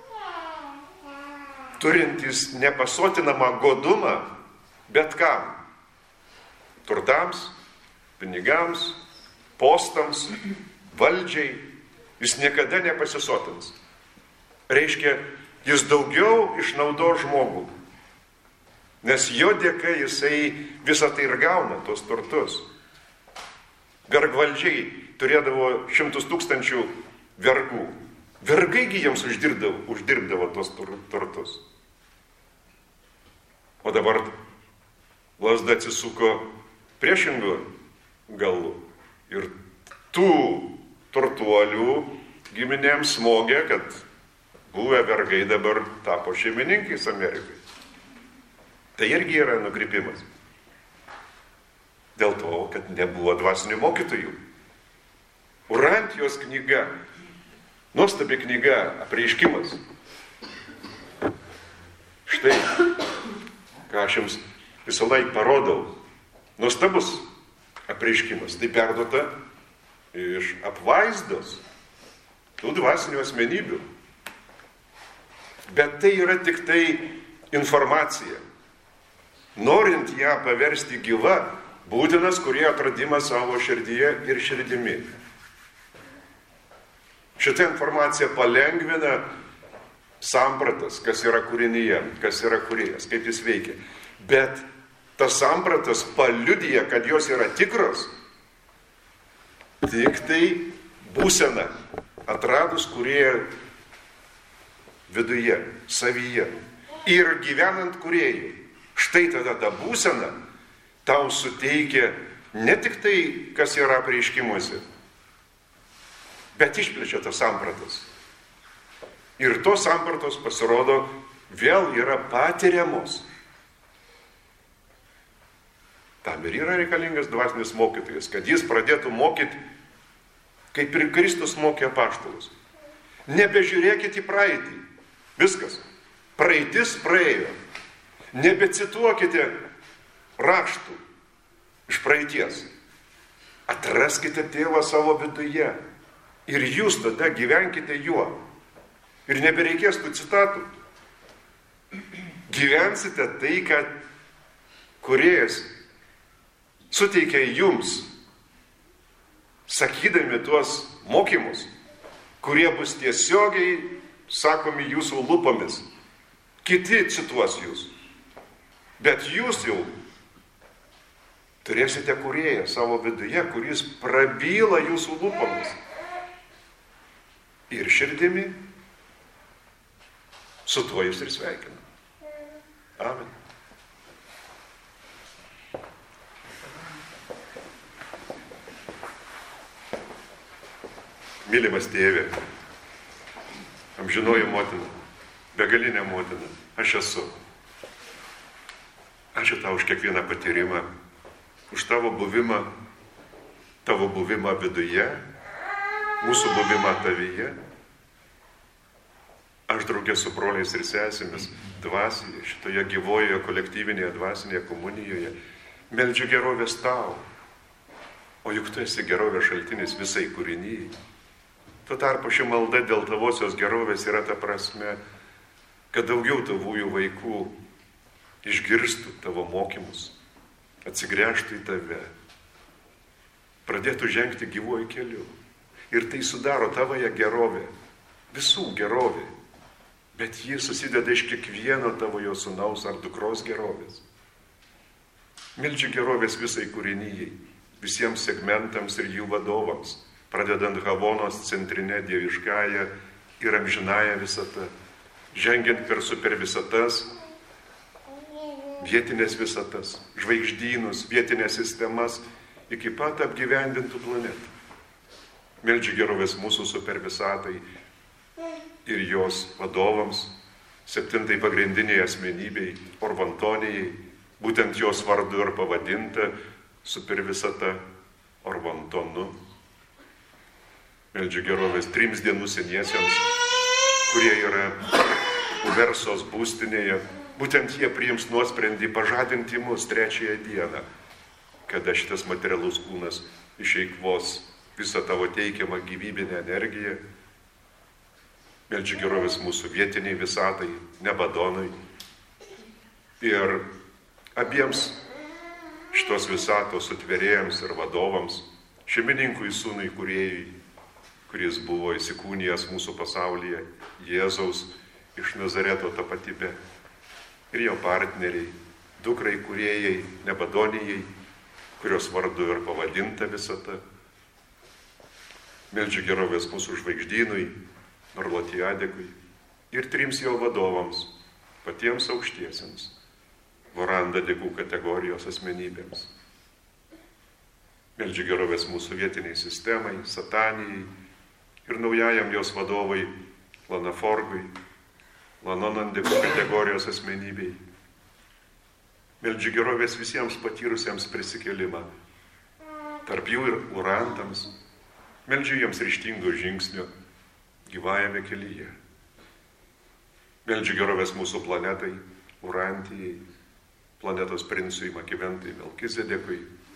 turintis nepasotinamą godumą bet kam. Turtams, pinigams, postams, valdžiai. Jis niekada nepasisotins. Reiškia, jis daugiau išnaudo žmogų. Nes jo dėka jisai visą tai ir gauna, tos turtus. Vergvaldžiai turėdavo šimtus tūkstančių vergų. Vergaigi jiems uždirbdavo, uždirbdavo tos turtus. O dabar lazda atsisuko priešingų galų. Ir tų turtuolių giminėms smogė, kad buvę vergai dabar tapo šeimininkais Amerikai. Tai irgi yra nukrypimas. Dėl to, kad nebuvo dvasinių mokytojų. Urantijos knyga, nuostabi knyga, apreiškimas. Štai, ką aš jums visą laiką parodau, nuostabus apreiškimas. Tai perduota iš apvaizdos tų dvasinių asmenybių. Bet tai yra tik tai informacija. Norint ją paversti gyva, būtinas kurie atradimas savo širdyje ir širdimi. Šitą informaciją palengvina sampratas, kas yra kūrinyje, kas yra kūrėjas, kaip jis veikia. Bet tas sampratas paliudija, kad jos yra tikros, tik tai būsena, atradus kūrėją viduje, savyje ir gyvenant kūrėjui. Štai tada ta būsena tau suteikia ne tik tai, kas yra apreiškimuose, bet išplečia tas sampratas. Ir tos sampratos pasirodo vėl yra patiriamos. Tam ir yra reikalingas dvasinis mokytojas, kad jis pradėtų mokyti, kaip ir Kristus mokė apaštalus. Nebežiūrėkit į praeitį. Viskas. Praeitis praėjo. Nebecituokite raštų iš praeities. Atraskite tėvą savo viduje. Ir jūs tada gyvenkite juo. Ir nebereikės tų citatų. Gyvensite tai, kad kūrėjas suteikia jums, sakydami tuos mokymus, kurie bus tiesiogiai sakomi jūsų lūpomis. Kiti cituos jūs. Bet jūs jau turėsite kūrėją savo viduje, kuris prabyla jūsų lūpomis. Ir širdimi su tuo jūs ir sveikinu. Amen. Mylimas tėve, amžinoji motina, begalinė motina, aš esu. Ačiū tau už kiekvieną patyrimą, už tavo buvimą, tavo buvimą viduje, mūsų buvimą tavyje. Aš draugė su broliais ir sesėmis dvasioje, šitoje gyvojoje kolektyvinėje dvasinėje komunijoje, meldžiu gerovės tau, o juk tu esi gerovės šaltinis visai kūrinyjai. Tuo tarpu ši malda dėl tavosios gerovės yra ta prasme, kad daugiau tavųjų vaikų išgirstų tavo mokymus, atsigręžtų į tave, pradėtų žengti gyvuoju keliu. Ir tai sudaro tavoje gerovę, visų gerovė, bet ji susideda iš kiekvieno tavojo sūnaus ar dukros gerovės. Meldžiu gerovės visai kūrinyjai, visiems segmentams ir jų vadovams, pradedant Havonos centrinę dieviškąją ir amžinąją visatą, žengiant per super visatas, vietinės visatas, žvaigždynus, vietinės sistemas, iki pat apgyvendintų planetų. Meldžiu gerovės mūsų super visatai ir jos vadovams, septintai pagrindiniai asmenybei, Orvantonijai, būtent jos vardu ir pavadinta super visata Orvantonu. Meldžiu gerovės trims dienų seniesiems, kurie yra Uversos būstinėje. Būtent jie priims nuosprendį pažadinti mus trečiąją dieną, kada šitas materialus kūnas išeikvos visą tavo teikiamą gyvybinę energiją. Meldžiu gerovės mūsų vietiniai visatai, Nebadonui ir abiems šitos visatos sutvėrėjams ir vadovams, šeimininkui, sūnui, kūrėjui, kuris buvo įsikūnijęs mūsų pasaulyje, Jėzaus iš Nazareto tapatybė, ir jo partneriai, dukrai kūrėjai, Nebadonijai, kurios vardu ir pavadinta visata. Meldžiu gerovės mūsų žvaigždynui, Norlotijadekui ir trims jo vadovams, patiems aukštiesiems, Vorandadegų kategorijos asmenybėms. Meldžiu gerovės mūsų vietiniai sistemai, Satanijai ir naujajam jos vadovai Lanaforgui, Lanonandegų kategorijos asmenybei. Meldžiu gerovės visiems patyrusiems prisikelimą, tarp jų ir urantams. Meldžiu jiems ryžtingo žingsnio gyvajame kelyje. Meldžiu gerovės mūsų planetai, Urantijai, planetos princui Makiventui Melkizedekui,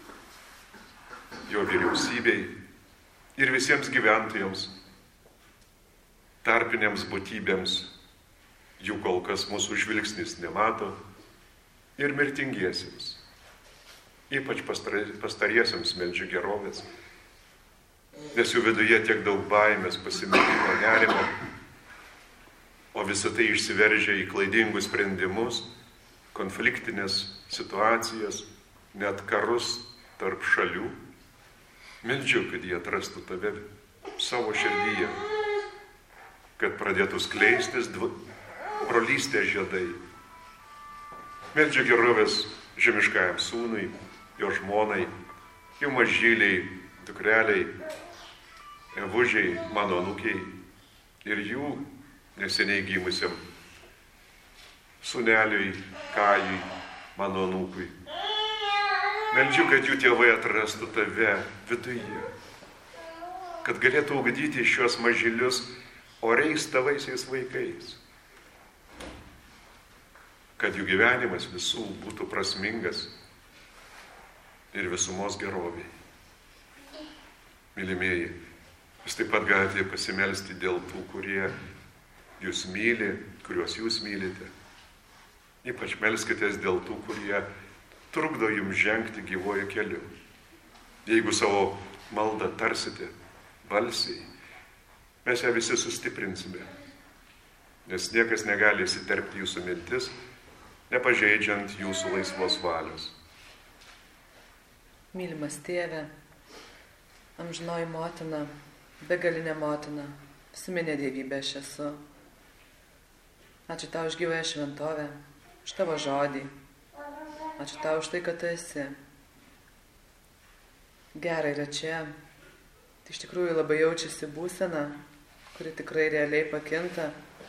jo vyriausybei ir visiems gyventojams, tarpinėms būtybėms, jų kol kas mūsų žvilgsnis nemato, ir mirtingiesiems, ypač pastariesiems meldžiu gerovės, nes jų viduje tiek daug baimės, pasimetimo, nerimo, o visą tai išsiveržia į klaidingus sprendimus, konfliktinės situacijas, net karus tarp šalių. Meldžiu, kad jie atrastų tave savo širdyje, kad pradėtų skleistis dv... brolystės žiedai. Meldžiu gerovės žemiškajam sūnui, jo žmonai, jų mažyliai, dukreliai, evužiai, mano anūkiai ir jų neseniai gimusiam sūneliui, Kajui, mano anūkui. Meldžiu, kad jų tėvai atrastų tave viduje, kad galėtų ugdyti šios mažylius oriais tavaisiais vaikais, kad jų gyvenimas visų būtų prasmingas ir visumos geroviai. Mylimieji, jūs taip pat galite pasimelsti dėl tų, kurie jūs myli, kuriuos jūs mylite. Ypač melskitės dėl tų, kurie trukdo jums žengti gyvojo keliu. Jeigu savo maldą tarsite balsiai, mes ją visi sustiprinsime, nes niekas negali įsiterpti jūsų mintis, nepažeidžiant jūsų laisvos valios. Mylimas tėve, amžinoji motina, begalinė motina, visuminė dievybė aš esu. Ačiū tau už gyvąją šventovę, už tavo žodį. Ačiū tau už tai, kad tu esi. Gera yra čia. Tai iš tikrųjų labai jaučiasi būsena, kuri tikrai realiai pakinta.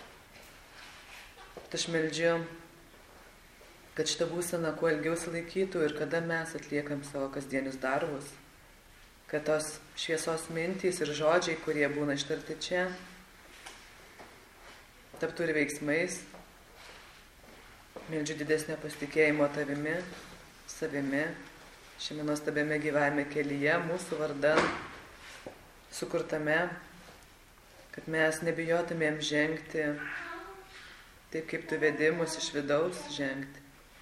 Bet aš meldžiu, kad šitą būseną kuo ilgiau sulaikytų ir kada mes atliekam savo kasdienius darbus, kad tos šviesos mintys ir žodžiai, kurie būna ištarti čia, taptų ir veiksmais. Meldžiu didesnio pasitikėjimo tavimi, savimi, šiame nuostabiame gyvenime kelyje, mūsų vardan sukurtame, kad mes nebijotumėm žengti taip, kaip tu vedi mus iš vidaus žengti.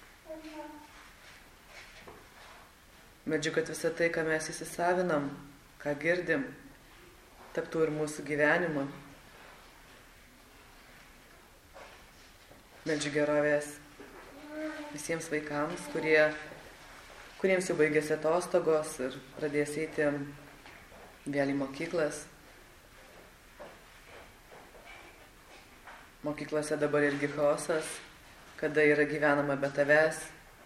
Meldžiu, kad visą tai, ką mes įsisavinam, ką girdim, taptų ir mūsų gyvenimu. Meldžiu gerovės visiems vaikams, kurie, kuriems jau baigėsi atostogos ir pradės eiti vėl į mokyklas. Mokyklose dabar irgi chaosas, kada yra gyvenama be tavęs.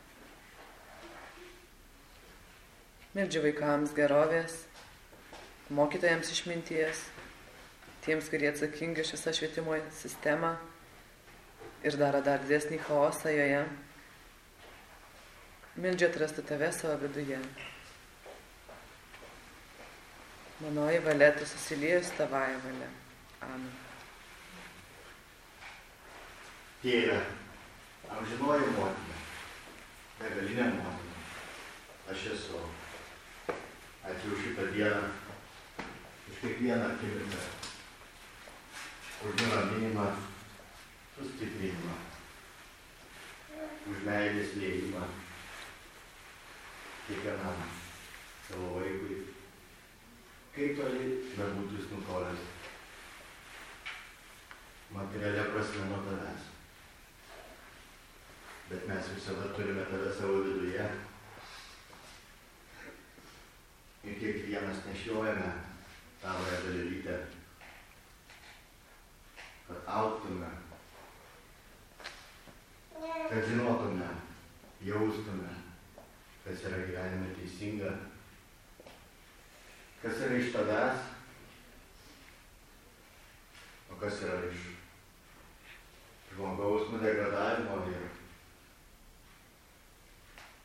Meldžiu vaikams gerovės, mokytojams išminties, tiems, kurie atsakingi už visą švietimo sistemą ir daro dar didesnį chaosą joje. Meldžiu atrasti tave savo viduje. Manoji valia, tu susiliejus tavąją valia. Amen. Tėve, amžinoji motina, begalinė motina, aš esu. Ačiū už šitą dieną, už kiekvieną akimirką, už nuraminimą, sustiprinimą, už meilės liejimą kiekvienam savo vaikui, kaip toli bebūtų jis nutolęs, materialia prasme nuo tavęs. Bet mes visada turime tave savo viduje ir kiekvienas nešiojame tavoje dalelytę, kad augtume, kad žinotume, jaustume, kas yra gyvenime teisinga, kas yra iš tavęs, o kas yra iš žmogaus nudegradavimo ir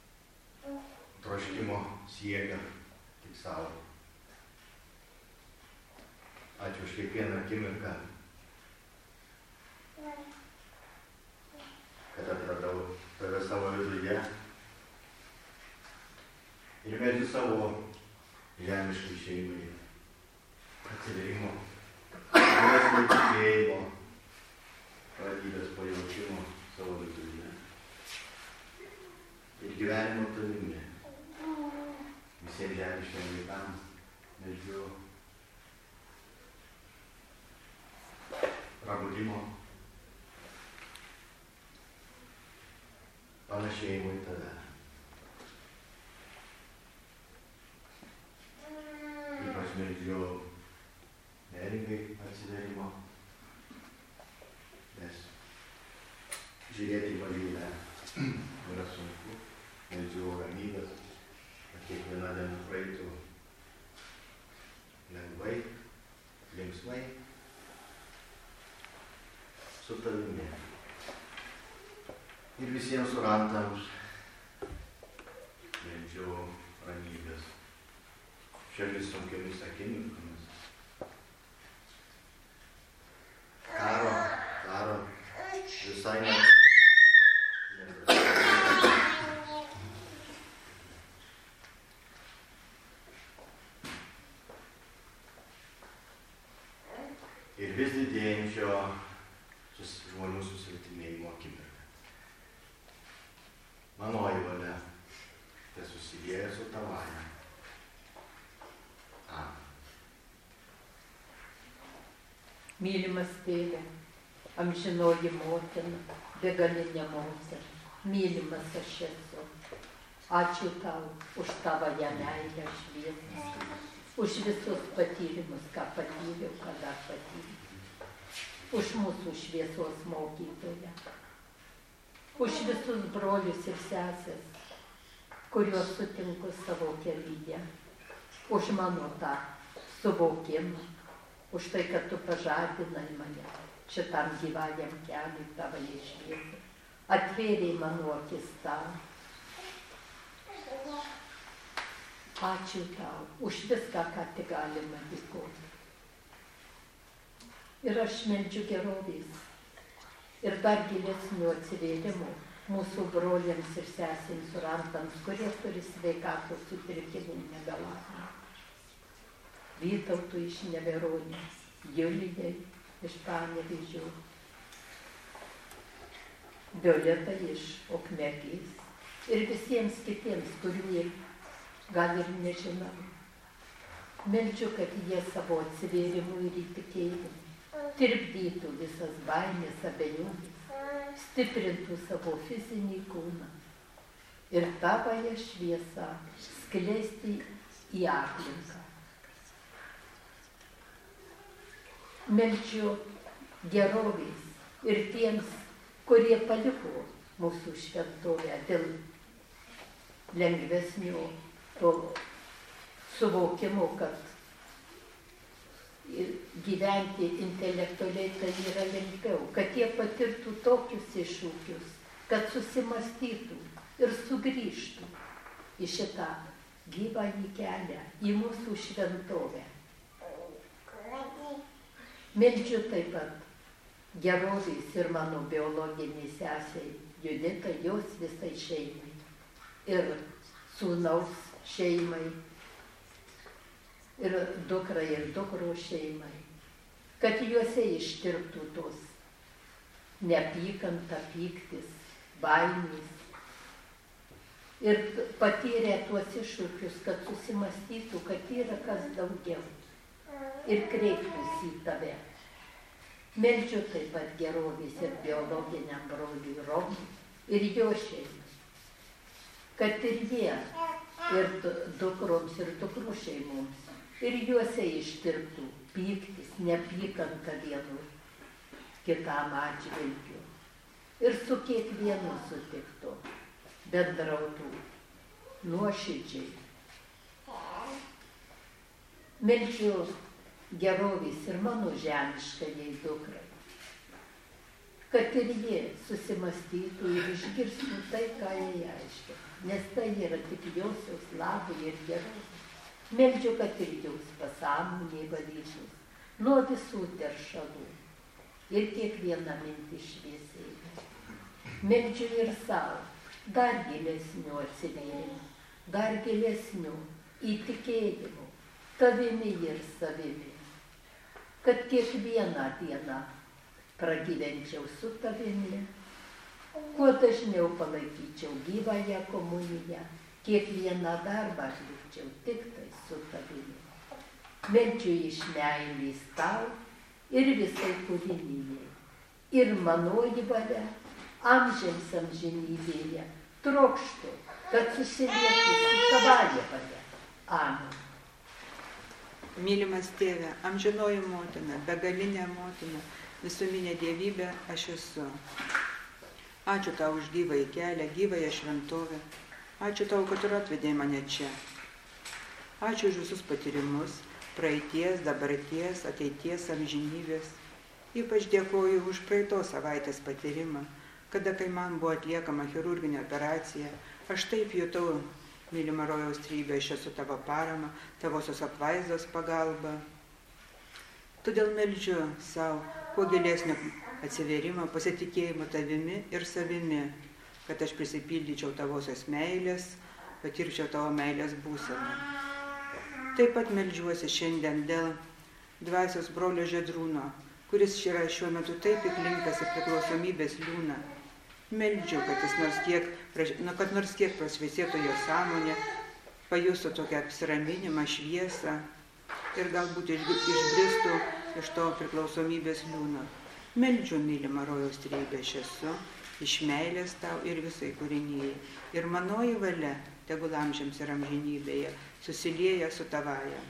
troškimo siekio tik savo. akimirką, kad atradau tave savo viduje ir meldžiu savo žemiškai šeimai atsiverimo, didesnio tikėjimo, ramybės pajautimo savo viduje ir gyvenimo tavimi. Visiems žemiškiem vaikams meldžiu prabudimo, panašėjimo į tave. Ypač meldžiu neringai atsiverimo, nes žiūrėti į Mariją yra sunku. Meldžiu ramybės, kad kiekviena diena praeitų lengvai, linksmai, su tavimi. Ir visiems surantams meldžiu ramybės šiomis sunkiomis akimirkomis. Karo, karo visai ne. Ir vis didėjančio sus, žmonių susvetimėjimo akimirką. Manoji valia te susilieja su tavąja. Amen. Mylimas tėve, amžinoji motina, begalinė motina, mylimas aš esu. Ačiū tau už tavąją meilę šviesą, už visus patyrimus, ką patyriau, ką dar patyriau. Už mūsų šviesos mokytoją, už visus brolius ir sesės, kuriuos sutinku savo kelyje, už mano tą suvokimą, už tai, kad tu pažadinai mane šitam gyvajam keliui tavąjį šviesą, atvėrei mano akis tau. Ačiū tau už viską, ką tik galima dėkoti. Ir aš meldžiu gerovės ir dar gilesnių atsivėrimų mūsų broliams ir sesėms surantams, kurie turi sveikatos sutrikimų negalavimų. Vytautui iš Neveronės, Julijai iš Panevėžio, Violetai iš Ukmergės ir visiems kitiems, kurių ir gal ir nežinau. Meldžiu, kad jie savo atsivėrimų ir įtikėjimų tirpdytų visas baimės, abejonės, stiprintų savo fizinį kūną ir tavąją šviesą skleisti į aplinką. Meldžiu gerovės ir tiems, kurie paliko mūsų šventovę dėl lengvesnio to suvokimo, kad gyventi intelektualiai tai yra lengviau, kad jie patirtų tokius iššūkius, kad susimąstytų ir sugrįžtų į šitą gyvąjį kelią, į mūsų šventovę. Meldžiu taip pat gerovės ir mano biologiniai sesei Juditai, jos visai šeimai ir sūnaus šeimai, ir dukrai ir dukro šeimai, kad juose ištirptų tos neapykanta, pyktis, baimės ir patyrė tuos iššūkius, kad susimąstytų, kad yra kas daugiau ir kreiptųsi į tave. Meldžiu taip pat gerovės ir biologiniam broliui Romui ir jo šeimai, kad ir jie, ir dukroms ir dukrų šeimoms, ir juose ištirptų pyktis, neapykanta vienu kitam atžvilgiu. Ir su kiekvienu sutiktų, bendrautų nuoširdžiai. Meldžiu gerovės ir mano žemiškajai dukrai, kad ir jie susimąstytų ir išgirstų tai, ką jie aiškina, nes tai yra tik josios labui ir gerovė. Meldžiu, kad ir jūs pasąmonėje valytus, nuo visų teršalų ir kiekviena mintis šviesėja. Meldžiu ir savo dar gilesnių atsivėrimų, dar gilesnių įtikėjimų tavimi ir savimi, kad kiekvieną dieną pragyvenčiau su tavimi, kuo dažniau palaikyčiau gyvąją komuniją, kiekvieną darbą atlikčiau tik tai su tavimi. Meldžiu iš meilės tau ir visai kūrinijai. Ir manoji valia amžiams amžinybėje trokštų, kad susilietų su tavąja valia. Amen. Mylimas tėve, amžinoji motina, begalinė motina, visuminė dievybė aš esu. Ačiū tau už gyvąjį kelią, gyvąją šventovę. Ačiū tau, kad ir atvedei mane čia. Ačiū už visus patyrimus, praeities, dabarties, ateities, amžinybės. Ypač dėkoju už praeitos savaitės patyrimą, kada, kai man buvo atliekama chirurginė operacija, aš taip jutau, mylima rojaus trybė, aš esu tavo parama, tavosios apvaizdos pagalba. Todėl meldžiu savo kuo gilesnio atsivėrimo, pasitikėjimo tavimi ir savimi, kad aš prisipildyčiau tavosios meilės, patirčiau tavo meilės būseną. Taip pat meldžiuosi šiandien dėl dvasios brolio Žedrūno, kuris yra šiuo metu taip įklimpęs į priklausomybės liūną. Meldžiu, kad jis nors kiek, kad nors kiek prasvėsėtų jo sąmonė, pajustų tokią apsiraminimą, šviesą ir galbūt išbristų iš to priklausomybės liūno. Meldžiu, mylima rojaus trejybė, aš esu, iš meilės tau ir visai kūrinijai. Ir manoji valia, tegul amžiams ir amžinybėje, susilieja su tavaja.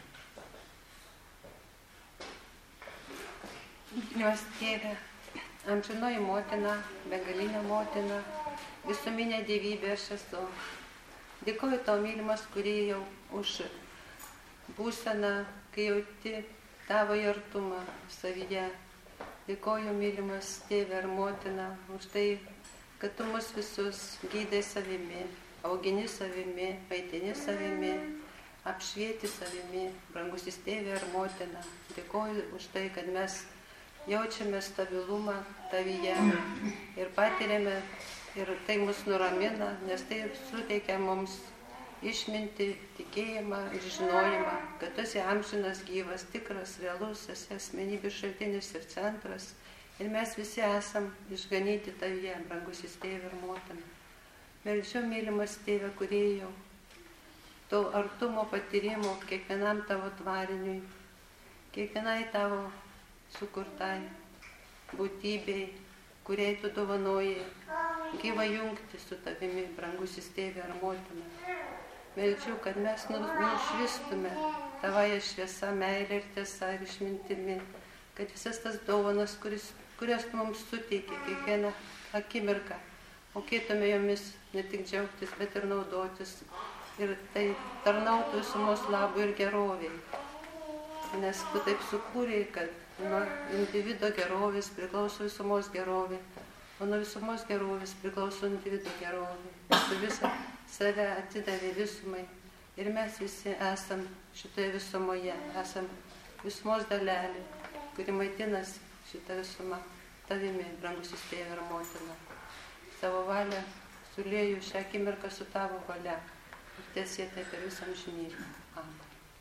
Mylimas tėve, amžinoji motina, begalinė motina, visuminė dievybė aš esu. Dėkoju tau, mylimas kūrėjau, už būseną, kai jauti tavo artumą savyje. Dėkoju, mylimas tėve ir motina, už tai, kad tu mus visus gydai savimi, augini savimi, maitini savimi, apšvieti savimi, brangusis tėve ir motina. Dėkoju už tai, kad mes jaučiame stabilumą tavyje ir patiriame, ir tai mus nuramina, nes tai suteikia mums išminti, tikėjimą ir žinojimą, kad tu esi amžinas, gyvas, tikras, realus, esi asmenybės šaltinis ir centras. Ir mes visi esam išganyti tavyje, brangusis tėve ir motina. Meldžiu, mylimas tėve kūrėjau, to artumo patyrimo kiekvienam tavo tvariniui, kiekvienai tavo sukurtai būtybei, kuriai tu dovanoji gyvą jungti su tavimi, brangusis tėve ar motina. Meldžiu, kad mes nušvistume tavąją šviesą, meilę ir tiesą ir išmintimi, kad visas tas dovanas, kuris, kurias tu mums suteikė kiekvieną akimirką, mokėtume jomis ne tik džiaugtis, bet ir naudotis. Ir tai tarnautų visumos labui ir geroviai. Nes tu taip sukūrei, kad nuo individo gerovės priklauso visumos gerovė, o nuo visumos gerovės priklauso individo gerovė. Tu visą save atidavė visumai ir mes visi esam šitoje visumoje, esam visumos dalelė, kuri maitinasi šitą visumą tavimi, brangusis tėve ir motina. Savo valią sulieju šią akimirką su tavo valia ir tiesie tai per visą amžinybę. Amen.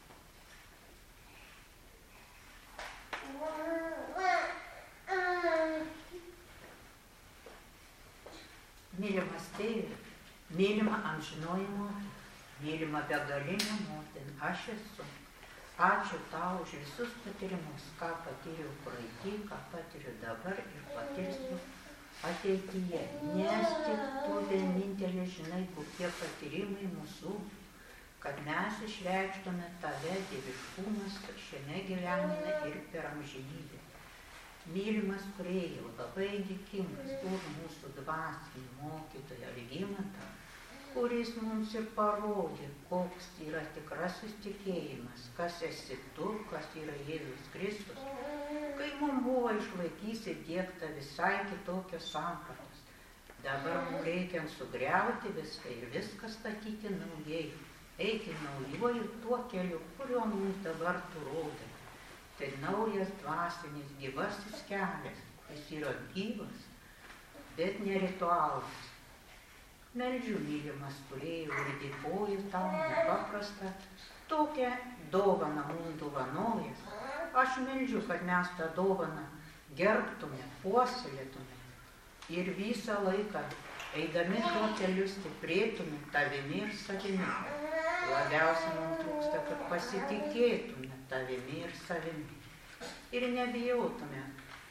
Mylimas tėve, mylima amžinoji motina, mylima begalinė motina, aš esu. Ačiū tau už visus patyrimus, ką patyriau praeitį, ką patiriu dabar ir patirsiu ateityje. Nes tik tu vienintelė žinai, kokie patyrimai mūsų, kad mes išreikštume tave dieviškumas, kad šiame gyvenime ir per amžinybę. Mylimas kūrėjau, labai dėkingas už mūsų dvasinį mokytoją Algimantą, kuris mums ir parodė, koks yra tikrasis tikėjimas, kas esi tu, kas yra Jėzus Kristus, kai mums buvo išlaikys įdiegta visai kitokios sampratos. Dabar mums reikia sugriauti viską ir viską statyti naujai, eiti naujuoju tuo keliu, kurio mums dabar tu rodai. Tai naujas dvasinis gyvasis kelias. Jis yra gyvas, bet ne ritualas. Meldžiu, mylimas kūrėjau, ir dėkoju tau nepaprastą tokią dovaną mums dovanojas. Aš meldžiu, kad mes tą dovaną gerbtume, puoselėtume ir visą laiką, eidami tuo keliu, stiprėtume tavimi ir savimi. Labiausiai mums trūksta, kad pasitikėtume tavimi ir savimi. Ir nebijotume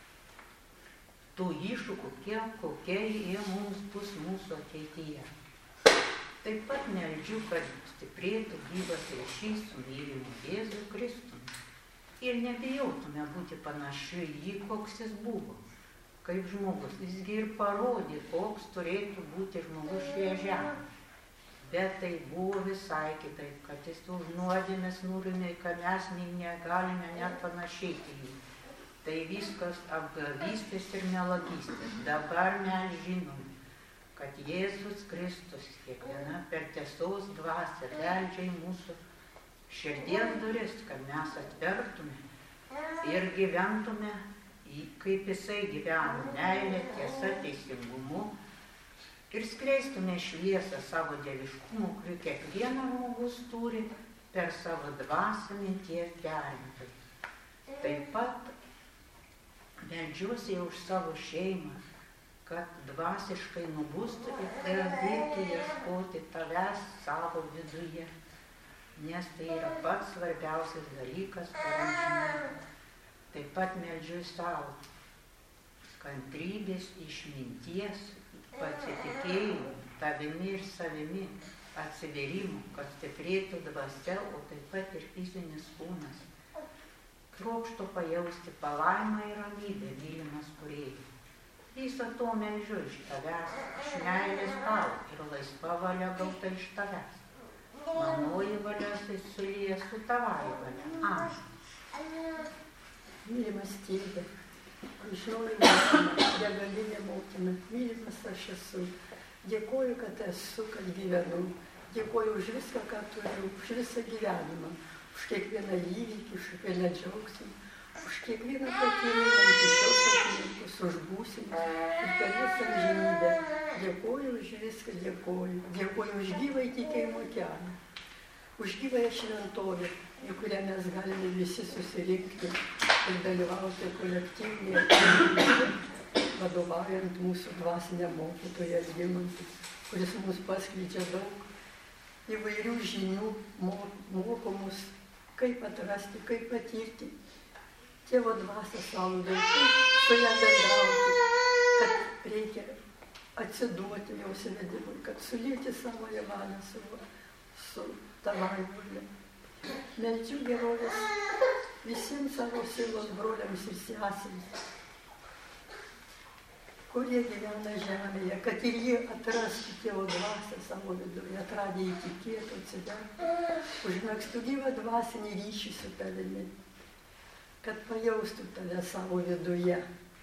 tų iššūkių, kokie jie mums bus mūsų ateityje. Taip pat meldžiu, kad stiprėtų gyvas ryšys su mylimu Jėzui Kristumi. Ir nebijotume būti panašiu į jį, koks jis buvo. Kaip žmogus, jisgi ir parodė, koks turėtų būti žmogus šioje žemėje. Bet tai buvo visai kitaip, kad jis už nuodėmės nurėmė, kad mes negalime net panašėti jį. Tai viskas apgavystės ir melagystės. Dabar mes žinome, kad Jėzus Kristus kiekviena per tiesos dvasią beldžia į mūsų širdies duris, kad mes atvertume ir gyventume, kaip jisai gyveno, meilė, tiesa, teisingumu ir skleistume šviesą savo dieviškumu, kurį kiekvienas žmogus turi per savo dvasią minties gerintojų. Taip pat meldžiuosi už savo šeimą, kad dvasiškai nubustų ir pradėtų ieškoti tavęs savo viduje, nes tai yra pats svarbiausias dalykas, kuriam žinai. Taip pat meldžiu savo kantrybės, išminties, pasitikėjimų, tavimi ir savimi, atsiverimo, kad stiprėtų dvasia, o taip pat ir fizinis kūnas. Trokštų pajausti palaimą ir ramybę, mylimas kūrėjai. Visą to meldžiu iš tavęs, iš meilės tau ir laisva valia gauta iš tavęs. Manoji valia susilieja su tavai valia. Amen. Mylimas tėve, amžinoji motina, begalinė motina, mylimas aš esu. Dėkoju, kad esu, kad gyvenu. Dėkoju už viską, ką turiu, už visą gyvenimą. Už kiekvieną įvykį, už kiekvieną džiaugsmą, už kiekvieną patyrimą, už šios akimirkos, už būsimą ir per visą amžinybę. Dėkoju už viską, dėkoju. Dėkoju už gyvą įtikėjimo kelią, už gyvąją šventovę, į kurią mes galime visi susirinkti ir dalyvauti kolektyvinėje aktyvybėje, vadovaujant mūsų dvasiniam mokytojui Algimantui, kuris mums paskleidžia daug įvairių žinių, mokomus, kaip atrasti, kaip patirti tėvo dvasią savo vaikų, su ją bendrauti, kad reikia atsiduoti jos vedimui, kad sulieti savo valią su, su tavai valia. Meldžiu gerovės visiems savo sielos broliams ir sesėms, kurie gyvena žemėje, kad ir jie atrastų tėvo dvasią savo viduje, atradę įtikėtų, atsivertų, užmegztų gyvą dvasinį ryšį su tavimi, kad pajaustų tave savo viduje.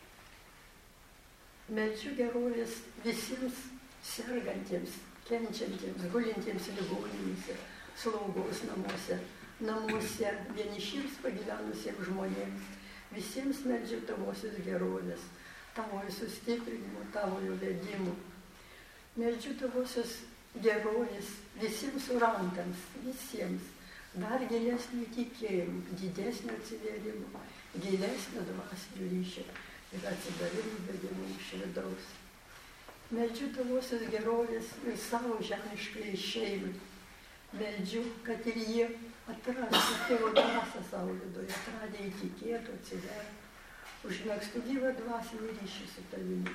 Meldžiu gerovės visiems sergantiems, kenčiantiems, gulintiems ligoninėse, slaugos namuose, namuose, vienišiems pagyvenusiems žmonėms. Visiems meldžiu tavosios gerovės, tavojo sustiprinimo, tavojo vedimo. Meldžiu tavosios gerovės visiems orantams, visiems, dar gilesnio tikėjimo, didesnio atsiverimo, gilesnio dvasinio ryšio ir atsidavimo vedimo iš vidaus. Meldžiu tavosios gerovės ir savo žemiškai šeimai. Meldžiu, kad ir jie atrastų tėvo dvasią savo viduje, atradę įtikėtų, atsivertų, užmegztų gyvą dvasinį ryšį su tavimi.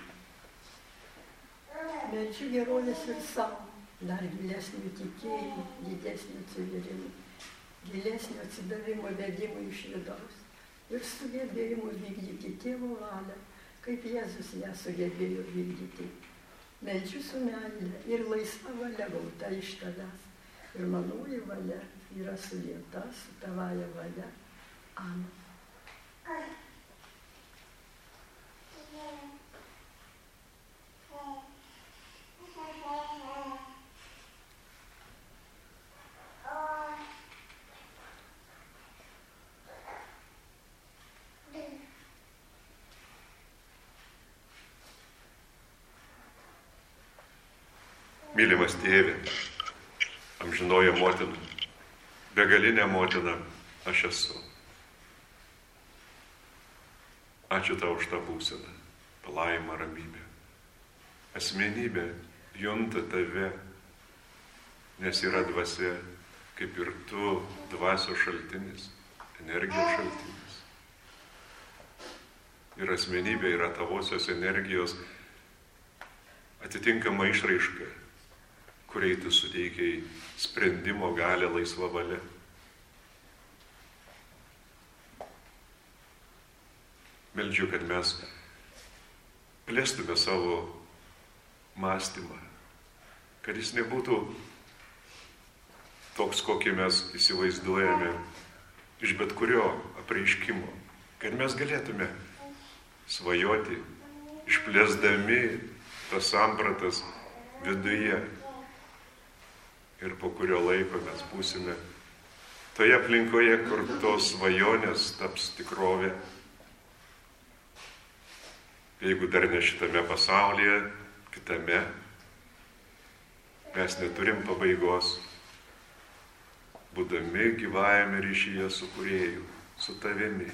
Meldžiu gerovės ir savo, dar gilesnio tikėjimo, didesnio atsiverimo, gilesnio atsidavimo vedimo iš vidaus ir sugebėjimo vykdyti tėvo valią, kaip Jėzus ją sugebėjo vykdyti. Meldžiu su meile ir laisva valia gauta iš tavęs. Ir manoji valia yra sulieta su tavaja valia. Amen. Mylimas tėve, amžinoji motina, begalinė motina aš esu. Ačiū tau už tą būseną, palaimą, ramybę. Asmenybė junta tave, nes yra dvasia, kaip ir tu, dvasios šaltinis, energijos šaltinis. Ir asmenybė yra tavosios energijos atitinkama išraiška, kuriai tu suteikiai sprendimo galią laisvą valią. Meldžiu, kad mes plėstume savo mąstymą, kad jis nebūtų toks, kokį mes įsivaizduojame iš bet kurio apreiškimo, kad mes galėtume svajoti, išplėsdami tas sampratas viduje ir po kurio laiko mes būsime toje aplinkoje, kur tos svajonės taps tikrovė. Jeigu dar ne šitame pasaulyje, kitame, mes neturim pabaigos, būdami gyvajame ryšyje su Kūrėju, su tavimi.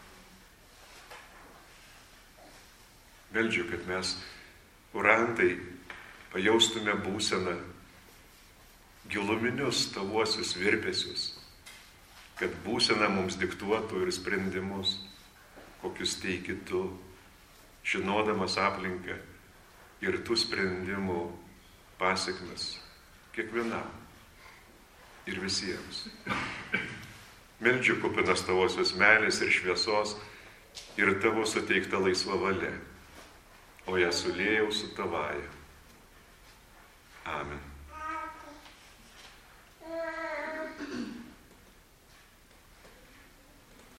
Meldžiu, kad mes, kurantai, pajaustume būseną, giluminius tavuosius virpesius, kad būsena mums diktuotų ir sprendimus, kokius teiki tu, žinodamas aplinką ir tų sprendimų pasiekmes kiekvienam ir visiems. Meldžiu kupinas tavosios meilės ir šviesos ir tavo suteikta laisva valia, o ją suliejau su tavaja.